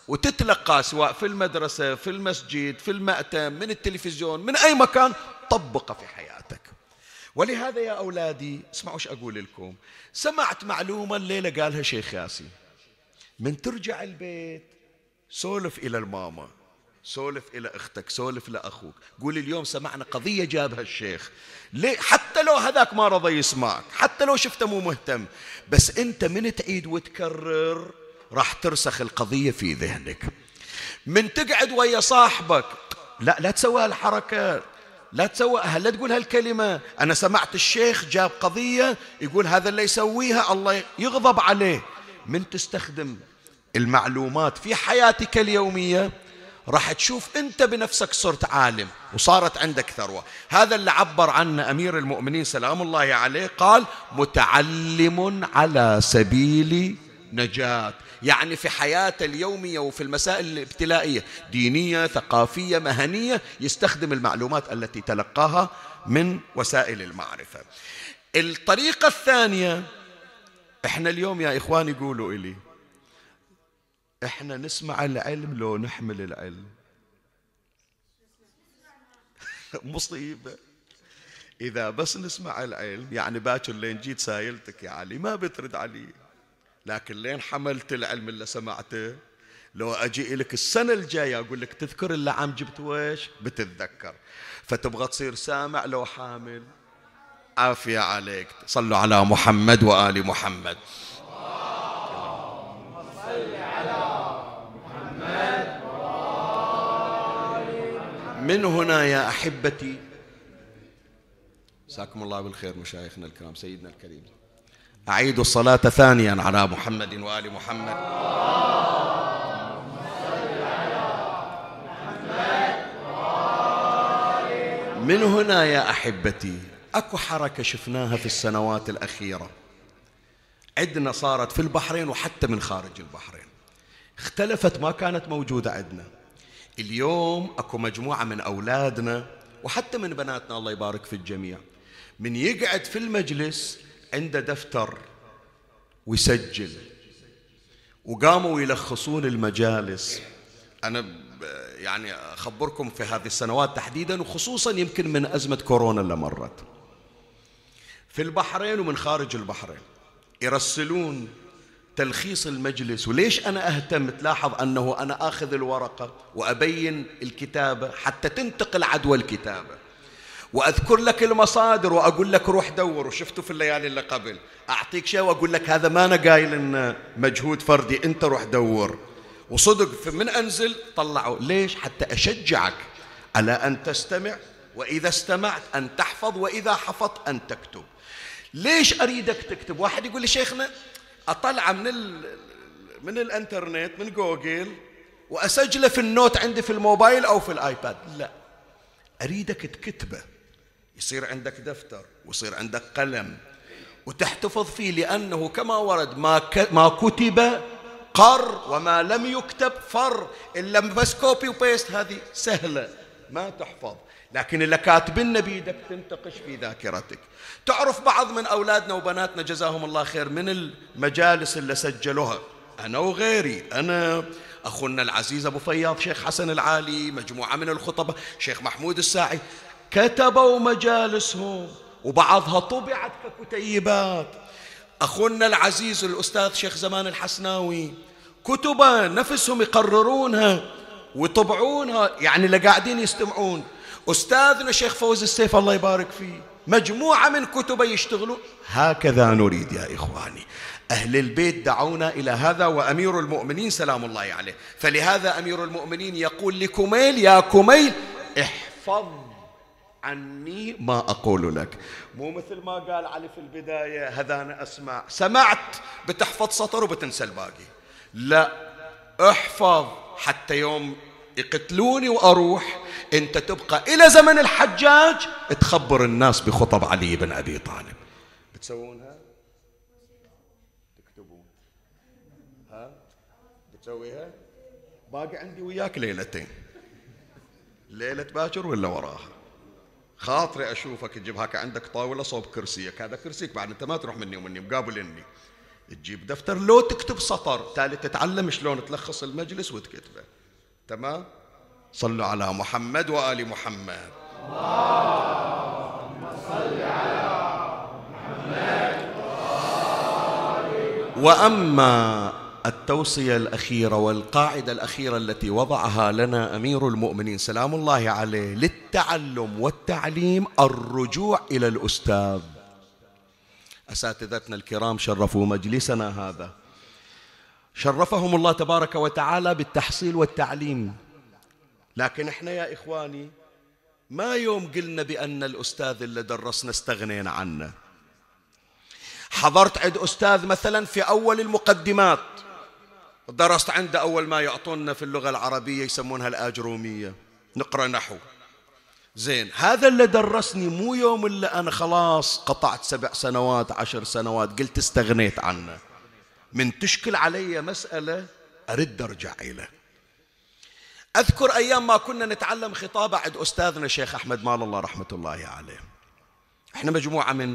Speaker 1: وتتلقى سواء في المدرسة، في المسجد، في المأتم، من التلفزيون، من أي مكان، طبقه في حياتك. ولهذا يا أولادي اسمعوا ايش أقول لكم. سمعت معلومة الليلة قالها شيخ ياسين، من ترجع البيت سولف إلى الماما، سولف إلى أختك، سولف لأخوك، قول اليوم سمعنا قضية جابها الشيخ. ليه؟ حتى لو هذاك ما رضى يسمعك، حتى لو شفته مو مهتم، بس أنت من تعيد وتكرر راح ترسخ القضية في ذهنك. من تقعد ويا صاحبك، لا تسوي هالحركة، لا تسوي، لا تقول هالكلمة، أنا سمعت الشيخ جاب قضية يقول هذا اللي يسويها الله يغضب عليه. من تستخدم المعلومات في حياتك اليومية راح تشوف أنت بنفسك صرت عالم وصارت عندك ثروة. هذا اللي عبر عنه أمير المؤمنين سلام الله عليه، قال متعلم على سبيل نجاة، يعني في حياته اليومية وفي المسائل الابتلائية دينية ثقافية مهنية يستخدم المعلومات التي تلقاها من وسائل المعرفة. الطريقة الثانية، احنا اليوم يا إخواني يقولوا إلي احنا نسمع العلم لو نحمل العلم. مصيبة إذا بس نسمع العلم، يعني باكر لين جيت سايلتك يا علي ما بترد علي، لكن لين حملت العلم اللي سمعته لو أجي لك السنة الجاية أقول لك تذكر اللي عم جبت ويش بتتذكر. فتبغى تصير سامع لو حامل. عافية عليك. صلوا على محمد وآل محمد. من هنا يا أحبتي، جزاكم الله بالخير مشايخنا الكرام، سيدنا الكريم، أعيد الصلاة ثانيا على محمد وآل محمد. من هنا يا أحبتي أكو حركة شفناها في السنوات الأخيرة عندنا، صارت في البحرين وحتى من خارج البحرين، اختلفت ما كانت موجودة عندنا. اليوم أكو مجموعة من أولادنا وحتى من بناتنا الله يبارك في الجميع، من يقعد في المجلس عنده دفتر ويسجل، وقاموا يلخصون المجالس. أنا يعني أخبركم في هذه السنوات تحديدا، وخصوصا يمكن من أزمة كورونا اللي مرت في البحرين ومن خارج البحرين، يرسلون تلخيص المجلس. وليش أنا أهتم؟ تلاحظ أنه أنا آخذ الورقة وأبين الكتابة حتى تنتقل عدوى الكتابة، وأذكر لك المصادر وأقول لك روح دور، وشفته في الليالي اللي قبل أعطيك شيء وأقول لك هذا ما أنا قايل إنه مجهود فردي، أنت روح دور. وصدق من أنزل طلعوا. ليش؟ حتى أشجعك على أن تستمع، وإذا استمعت أن تحفظ، وإذا حفظت أن تكتب. ليش أريدك تكتب؟ واحد يقول لي شيخنا أطلع من الانترنت من جوجل وأسجله في النوت عندي في الموبايل أو في الآيباد. لا، أريدك تكتبه، يصير عندك دفتر ويصير عندك قلم وتحتفظ فيه، لأنه كما ورد ما كتب قر وما لم يكتب فر. إلا بس كوبي وبيست هذه سهلة ما تحفظ، لكن اللي كاتبنا بيدك تنتقش في ذاكرتك. تعرف بعض من أولادنا وبناتنا جزاهم الله خير من المجالس اللي سجلوها، أنا وغيري، أنا أخونا العزيز أبو فياض، شيخ حسن العالي، مجموعة من الخطبة، شيخ محمود الساعي، كتبوا مجالسهم وبعضها طبعت ككتيبات. أخونا العزيز الأستاذ شيخ زمان الحسناوي كتبا نفسهم يقررونها ويطبعونها، يعني اللي قاعدين يستمعون. أستاذنا شيخ فوز السيف الله يبارك فيه مجموعة من كتبه يشتغلون. هكذا نريد يا إخواني، أهل البيت دعونا إلى هذا، وأمير المؤمنين سلام الله عليه. فلهذا أمير المؤمنين يقول لكميل: يا كميل احفظ عني ما أقول لك. مو مثل ما قال علي في البداية هذا أنا أسمع، سمعت بتحفظ سطر وبتنسى الباقي. لا، احفظ حتى يوم يقتلوني وأروح أنت تبقى إلى زمن الحجاج تخبر الناس بخطب علي بن أبي طالب. بتسوونها؟ تكتبون؟ ها؟ بتسويها؟ باقي عندي وياك ليلتين، ليلة باكر ولا وراها. خاطري أشوفك تجيب هاك عندك طاولة صوب كرسيك، هذا كرسيك بعد أنت ما تروح مني ومني مقابلني. تجيب دفتر لو تكتب سطر، تالي تتعلم شلون تلخص المجلس وتكتبه. تمام؟ صلوا على محمد وآل محمد. اللهم صل على محمد وأما التوصية الأخيرة والقاعدة الأخيرة التي وضعها لنا أمير المؤمنين سلام الله عليه للتعلم والتعليم، الرجوع إلى الأستاذ. أساتذتنا الكرام شرفوا مجلسنا هذا، شرفهم الله تبارك وتعالى بالتحصيل والتعليم، لكن احنا يا إخواني ما يوم قلنا بأن الأستاذ اللي درسنا استغنينا عنه. حضرت عند أستاذ مثلا في أول المقدمات، درست عنده أول ما يعطونا في اللغة العربية يسمونها الآجرومية، نقرأ نحو. زين، هذا اللي درسني مو يوم اللي أنا خلاص قطعت 7 سنوات 10 سنوات قلت استغنيت عنه، من تشكل علي مسألة أرد أرجع إليه. أذكر أيام ما كنا نتعلم خطابة عند أستاذنا الشيخ أحمد مال الله رحمة الله عليه، إحنا مجموعة من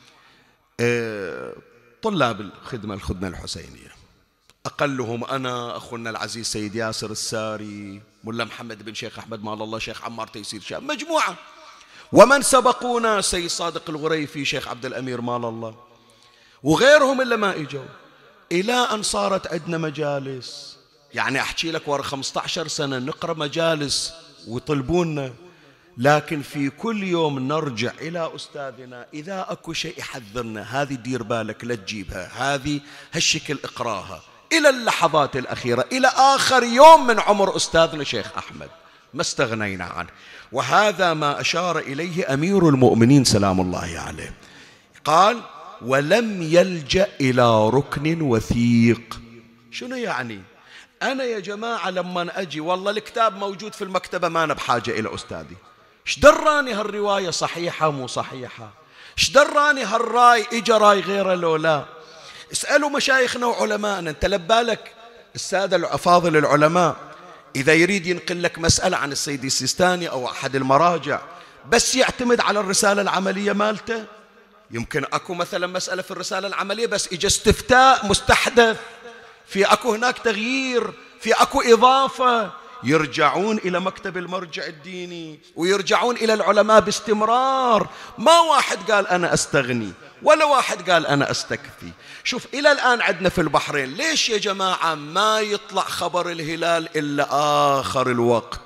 Speaker 1: طلاب الخدمة الحسينية، أقلهم أنا، أخونا العزيز سيد ياسر الساري، ملا محمد بن شيخ أحمد مال الله، شيخ عمار تيسير شام، مجموعة. ومن سبقونا سيد صادق الغريفي، شيخ عبد الأمير مال الله، وغيرهم اللي ما إجوا، إلى أن صارت عندنا مجالس. يعني أحكي لك ورا 15 سنة نقرأ مجالس ويطلبونا، لكن في كل يوم نرجع إلى أستاذنا، إذا أكو شيء يحذرنا، هذه دير بالك لا تجيبها، هذه هالشكل اقراها، إلى اللحظات الأخيرة، إلى آخر يوم من عمر أستاذنا شيخ أحمد، ما استغنينا عنه. وهذا ما أشار إليه أمير المؤمنين سلام الله عليه، قال ولم يلجأ إلى ركن وثيق. شنو يعني؟ أنا يا جماعة لما أجي والله الكتاب موجود في المكتبة ما أنا بحاجة إلى أستاذي، ايش دراني هالرواية صحيحة مو صحيحة، ايش دراني هالراي إجا راي غيره لو لا. اسألوا مشايخنا وعلماءنا. انت لبالك السادة الأفاضل العلماء إذا يريد ينقل لك مسألة عن السيد السيستاني أو أحد المراجع بس يعتمد على الرسالة العملية مالته. يمكن أكو مثلا مسألة في الرسالة العملية بس إجا استفتاء مستحدث، في أكو هناك تغيير، في أكو إضافة، يرجعون إلى مكتب المرجع الديني ويرجعون إلى العلماء باستمرار. ما واحد قال أنا أستغني ولا واحد قال أنا أستكفي. شوف إلى الآن عندنا في البحرين ليش يا جماعة ما يطلع خبر الهلال إلا آخر الوقت؟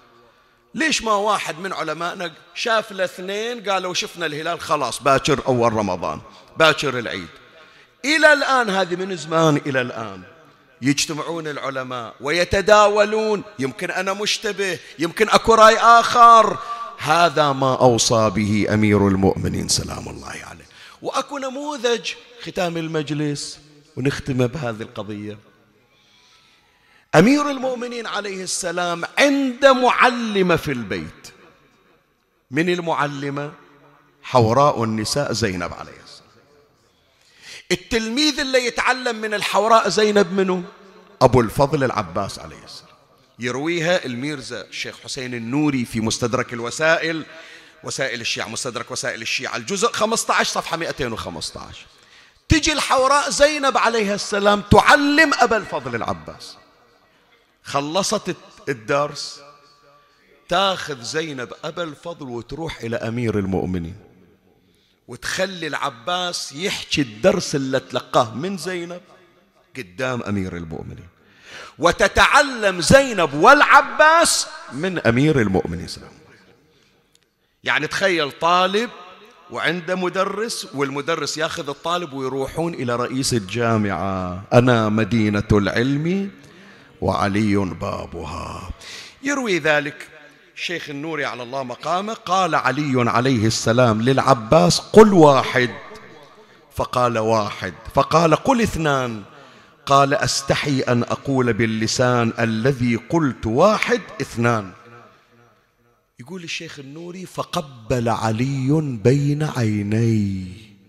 Speaker 1: ليش ما واحد من علمائنا شاف الاثنين قالوا شفنا الهلال خلاص باكر أول رمضان باكر العيد؟ إلى الآن، هذه من زمان إلى الآن يجتمعون العلماء ويتداولون، يمكن أنا مشتبه، يمكن أكو رأي آخر. هذا ما أوصى به أمير المؤمنين سلام الله عليه. وأكو نموذج ختام المجلس ونختم بهذه القضية. أمير المؤمنين عليه السلام عند معلمة في البيت. من المعلمة؟ حوراء النساء زينب عليه السلام. التلميذ اللي يتعلم من الحوراء زينب منه؟ أبو الفضل العباس عليه السلام. يرويها الميرزا الشيخ حسين النوري في مستدرك الوسائل، وسائل الشيعة، مستدرك وسائل الشيعة الجزء 15 صفحة 215. تجي الحوراء زينب عليها السلام تعلم أبا الفضل العباس. خلصت الدرس تاخذ زينب أبا الفضل وتروح إلى أمير المؤمنين وتخلي العباس يحكي الدرس اللي تلقاه من زينب قدام أمير المؤمنين، وتتعلم زينب والعباس من أمير المؤمنين سلام الله. يعني تخيل طالب وعنده مدرس، والمدرس ياخذ الطالب ويروحون إلى رئيس الجامعة، أنا مدينة العلم وعلي بابها. يروي ذلك الشيخ النوري على الله مقامه، قال علي عليه السلام للعباس قل واحد، فقال واحد، فقال قل اثنان، قال أستحي أن أقول باللسان الذي قلت واحد اثنان. يقول الشيخ النوري فقبل علي بين عيني،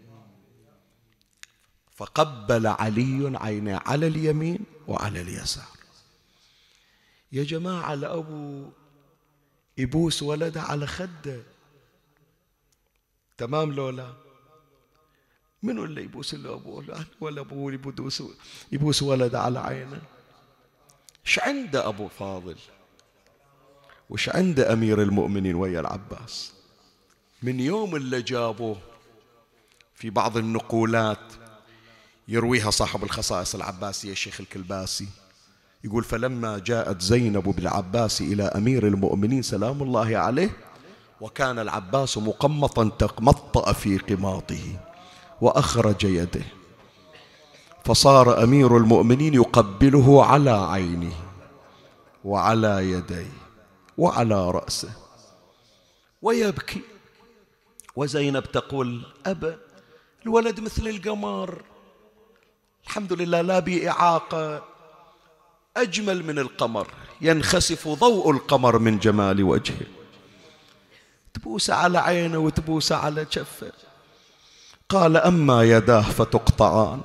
Speaker 1: فقبل علي عيني على اليمين وعلى اليسار. يا جماعة الأبو يبوس ولده على خده، تمام لولا؟ منو اللي يبوس أبوه؟ ولا أبوه يبوس ولد على عينه؟ إيش عنده أبو فاضل وإيش عنده أمير المؤمنين ويا العباس؟ من يوم اللي جابوه في بعض النقولات يرويها صاحب الخصائص العباسية الشيخ الكلباسي، يقول: فلما جاءت زينب بالعباس إلى أمير المؤمنين سلام الله عليه وكان العباس مقمطا تمطأ في قماطه وأخرج يده، فصار أمير المؤمنين يقبله على عينه وعلى يديه وعلى رأسه ويبكي، وزينب تقول: أبا، الولد مثل القمر، الحمد لله لا بي إعاقة، أجمل من القمر، ينخسف ضوء القمر من جمال وجهه. تبوس على عينه وتبوس على جفه. قال: أما يداه فتقطعان،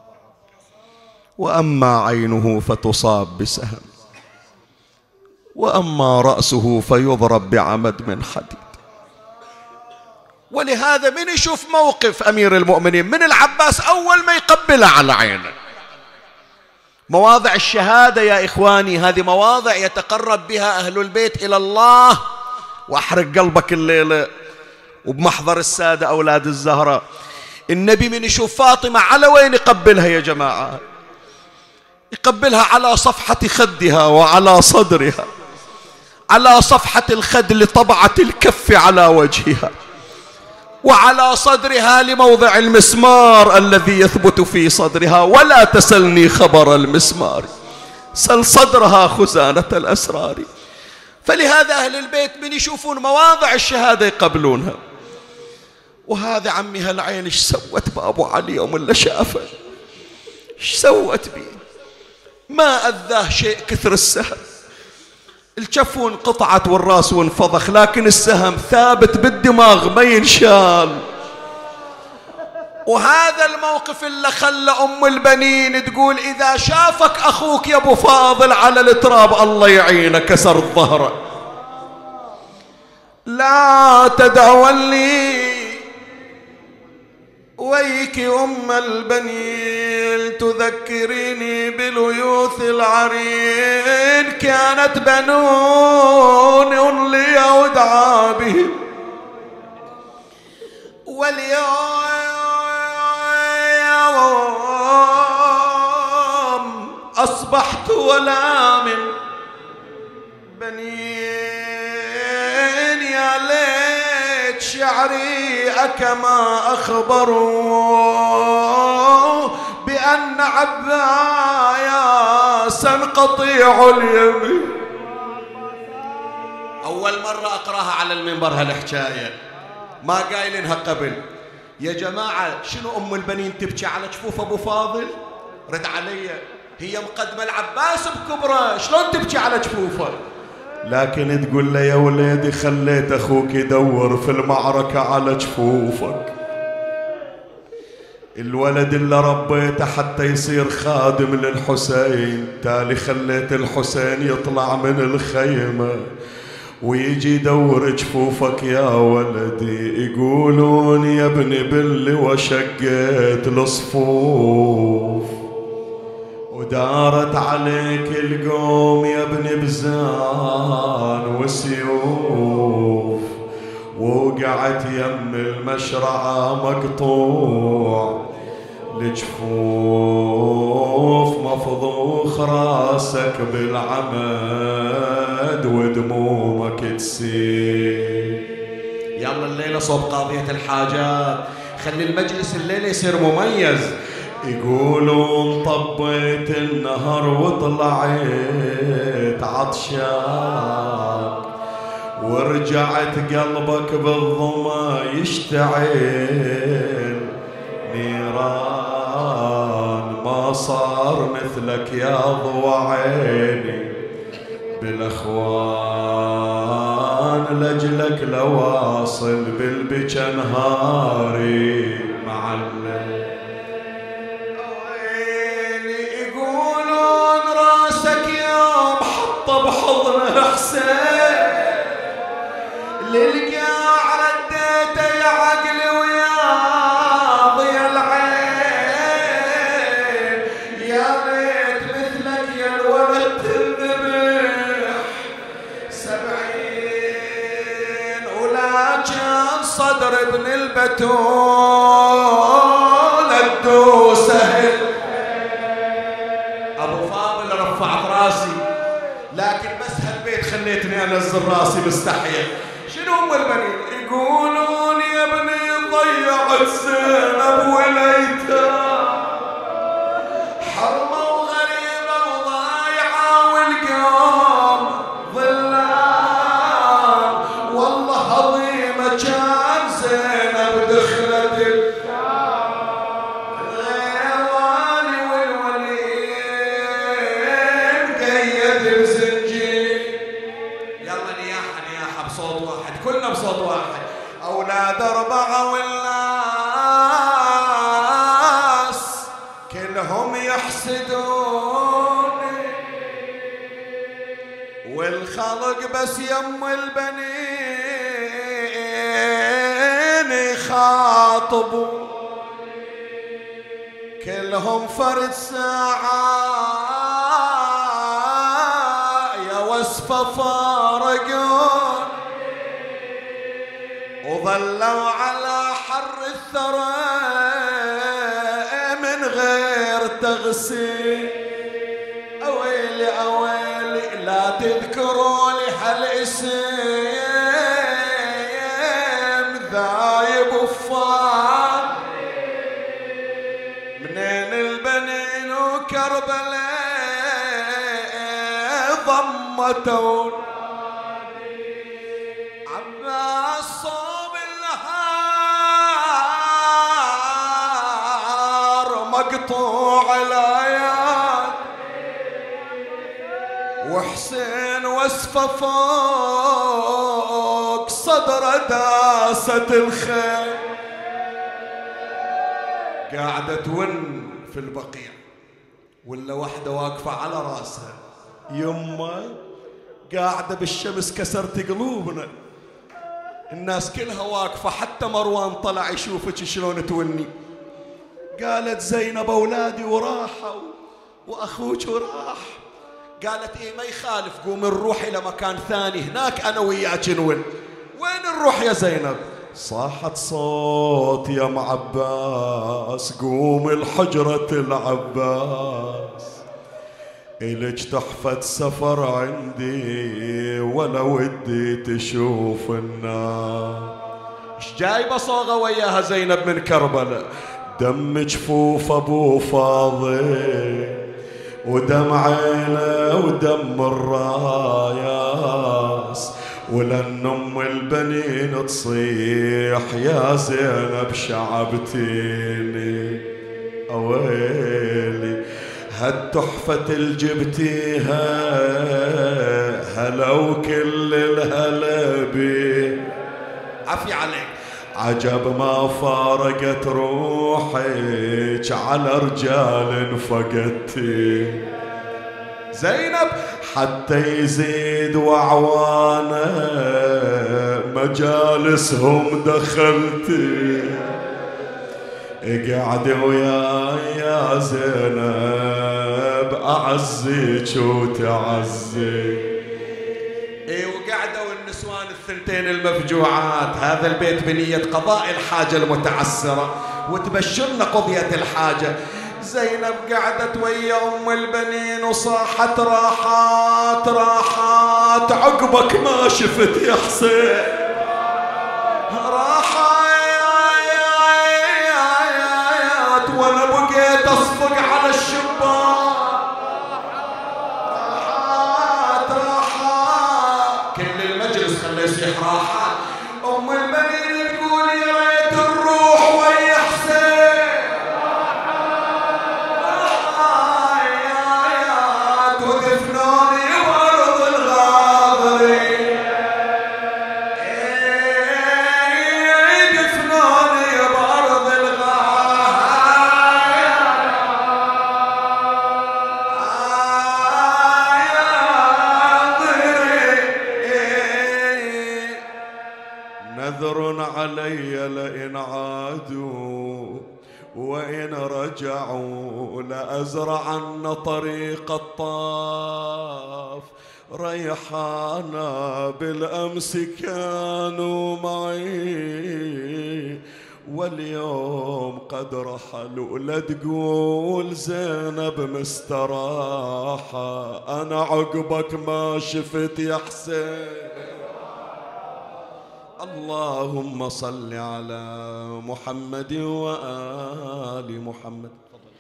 Speaker 1: وأما عينه فتصاب بسهم، وأما رأسه فيضرب بعمد من حديد. ولهذا من يشوف موقف أمير المؤمنين من العباس أول ما يقبله على عينه. مواضع الشهادة يا إخواني هذه مواضع يتقرب بها أهل البيت إلى الله. وأحرق قلبك الليلة وبمحضر السادة أولاد الزهرة، النبي من يشوف فاطمة على وين يقبلها يا جماعة؟ يقبلها على صفحة خدها وعلى صدرها، على صفحة الخد لطبعة الكف على وجهها، وعلى صدرها لموضع المسمار الذي يثبت في صدرها. ولا تسلني خبر المسمار، سل صدرها خزانة الأسرار. فلهذا أهل البيت من يشوفون مواضع الشهادة يقبلونها. وهذا عمي هالعين ايش سوت بأبو علي يوم اللي شافه؟ ايش سوت بيه؟ ما أذاه شيء كثر السهم، الكف انقطعت والراس وانفضخ، لكن السهم ثابت بالدماغ ما ينشال. وهذا الموقف اللي خلى أم البنين تقول: إذا شافك أخوك يا أبو فاضل على التراب الله يعينك كسر الظهر، لا تدعولي ويك أم البنين تذكريني بليوث العرين، كانت بنون لي أودعى بهم، واليوم أصبحت ولا من بنين. يا ليت شعري أكما أخبروا بأن عباياسا قطيع اليمين. أول مرة أقرأها على المنبر هالحكاية، ما قايلينها قبل. يا جماعة شنو أم البنين تبكي على جفوف أبو فاضل؟ رد علي، هي مقدمة العباس بكبره، شلون تبكي على جفوفه؟ لكن تقول له: يا وليدي خليت أخوك يدور في المعركة على جفوفك، الولد اللي ربيته حتى يصير خادم للحسين، تالي خليت الحسين يطلع من الخيمة ويجي يدور جفوفك يا ولدي. يقولون يا ابني باللي وشقيت الصفوف ودارت عليك القوم يا ابني بزان وسيوف، وقعت يم المشرعة مقطوع الجفوف، مفضوخ راسك بالعمد ودمومك تسيل. يلا الليلة صوب قاضية الحاجات، خلي المجلس الليلة يصير مميز. يقولون طبيت النهر وطلعت عطشان، ورجعت قلبك بالظما يشتعل نيران، ما صار مثلك يا ضوى عيني بالاخوان، لجلك لواصل بالبكا نهاري معلم. يقولون راسك يوم حطه بحضن حسين، للقاع رديته يا عقلي ويا ضيا العين، البتول الدو سهل. ابو فاضل رفعت راسي، لكن بس هالبيت خليتني انزل راسي مستحيل. شنو هم البنين؟ يقولون يا ابني ضيعت زينب وليتها، حرمه وغريبه وضايعه والقوم ظلام. والله عظيمه كان زينب دخلت الغيواني والولين قيد بزنجير. يلا نياحه نياحه بصوت واحد، كلنا بصوت واحد. اولاد اربعه والناس كلهم يحسدوني، والخلق بس يم البنين يخاطبوا، كلهم فرد ساعة يا وصفة فارقون، وظلوا على حر الثرى من غير تغسيل. أويلي أويلي لا تذكروا لي هالاسم ذايب وفار. منين البنين وكربلاء ضمتون عباس صوب النهار مقطوع الايات، وحسين وصفه فوق صدر داسة الخيل. قاعدة تون في البقيع، ولا واحدة واقفة على راسها. يمه قاعدة بالشمس كسرت قلوبنا، الناس كلها واقفة، حتى مروان طلع يشوفك شلون توني. قالت زينب أولادي وراحوا وأخوك وراح. قالت إيه ما يخالف، قوم نروح إلى مكان ثاني، هناك أنا وياك نون. وين نروح يا زينب؟ صاحت صوت يا ام عباس، قوم الحجرة العباس، إلك تحفة سفر عندي ولا ودي تشوف النار. ايش جايبة صوغة وياها زينب من كربلاء؟ دم جفوف ابو فاضل ودم عينه ودم الراياس، ولأن أم البنين تصيح يا زينب شعبتيني. أويلي هالتحفة الجبتيها هلا وكل الهلا بي. عفي عليك. عجب ما فارقت روحك على رجال فقدتي. زينب حتى يزيد وعوانه مجالسهم دخلتي، قاعد وياي يا زينب أعزيك وتعزي. اي وقعدوا النسوان الثنتين المفجوعات، هذا البيت بنية قضاء الحاجة المتعسرة وتبشرنا قضية الحاجة. زينب قعدت ويا ام البنين وصاحت راحات راحات، عقبك ما شفت يا حسين راحات، وانا بقيت اصفق على الشباك. راحات راحات كل المجلس خليه يصيح راحات. ام البنين تقول يا ريت نروح ويا حسين، علي لئن عادوا وإن رجعوا لأزرعن طريق الطاف. ريحانا بالأمس كانوا معي واليوم قد رحل ولا تقول زينب مستراحة، أنا عقبك ما شفت يا حسين. اللهم صل على محمد وآل محمد.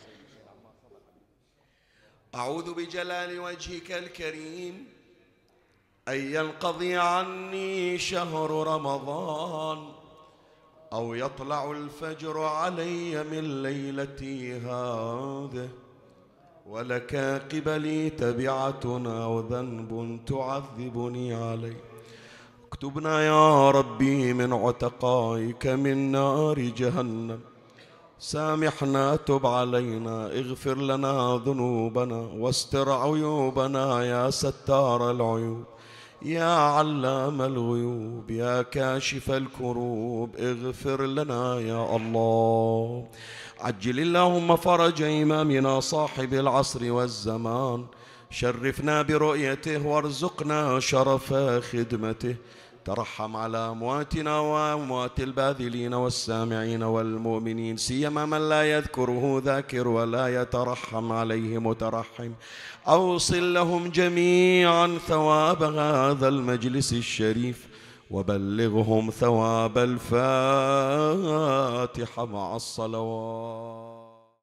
Speaker 1: أعوذ بجلال وجهك الكريم أن ينقضي عني شهر رمضان أو يطلع الفجر علي من ليلتي هذه ولك قبلي تبعة أو ذنب تعذبني عليه. اكتبنا يا ربي من عتقائك من نار جهنم. سامحنا تب علينا اغفر لنا ذنوبنا واستر عيوبنا يا ستار العيوب يا علام الغيوب يا كاشف الكروب اغفر لنا يا الله. عجل اللهم فرج إمامنا صاحب العصر والزمان، شرفنا برؤيته وارزقنا شرف خدمته. ترحم على أمواتنا وأموات الباذلين والسامعين والمؤمنين، سيما من لا يذكره ذاكر ولا يترحم عليه مترحم. أوصل لهم جميعا ثواب هذا المجلس الشريف وبلغهم ثواب الفاتحة مع الصلوات.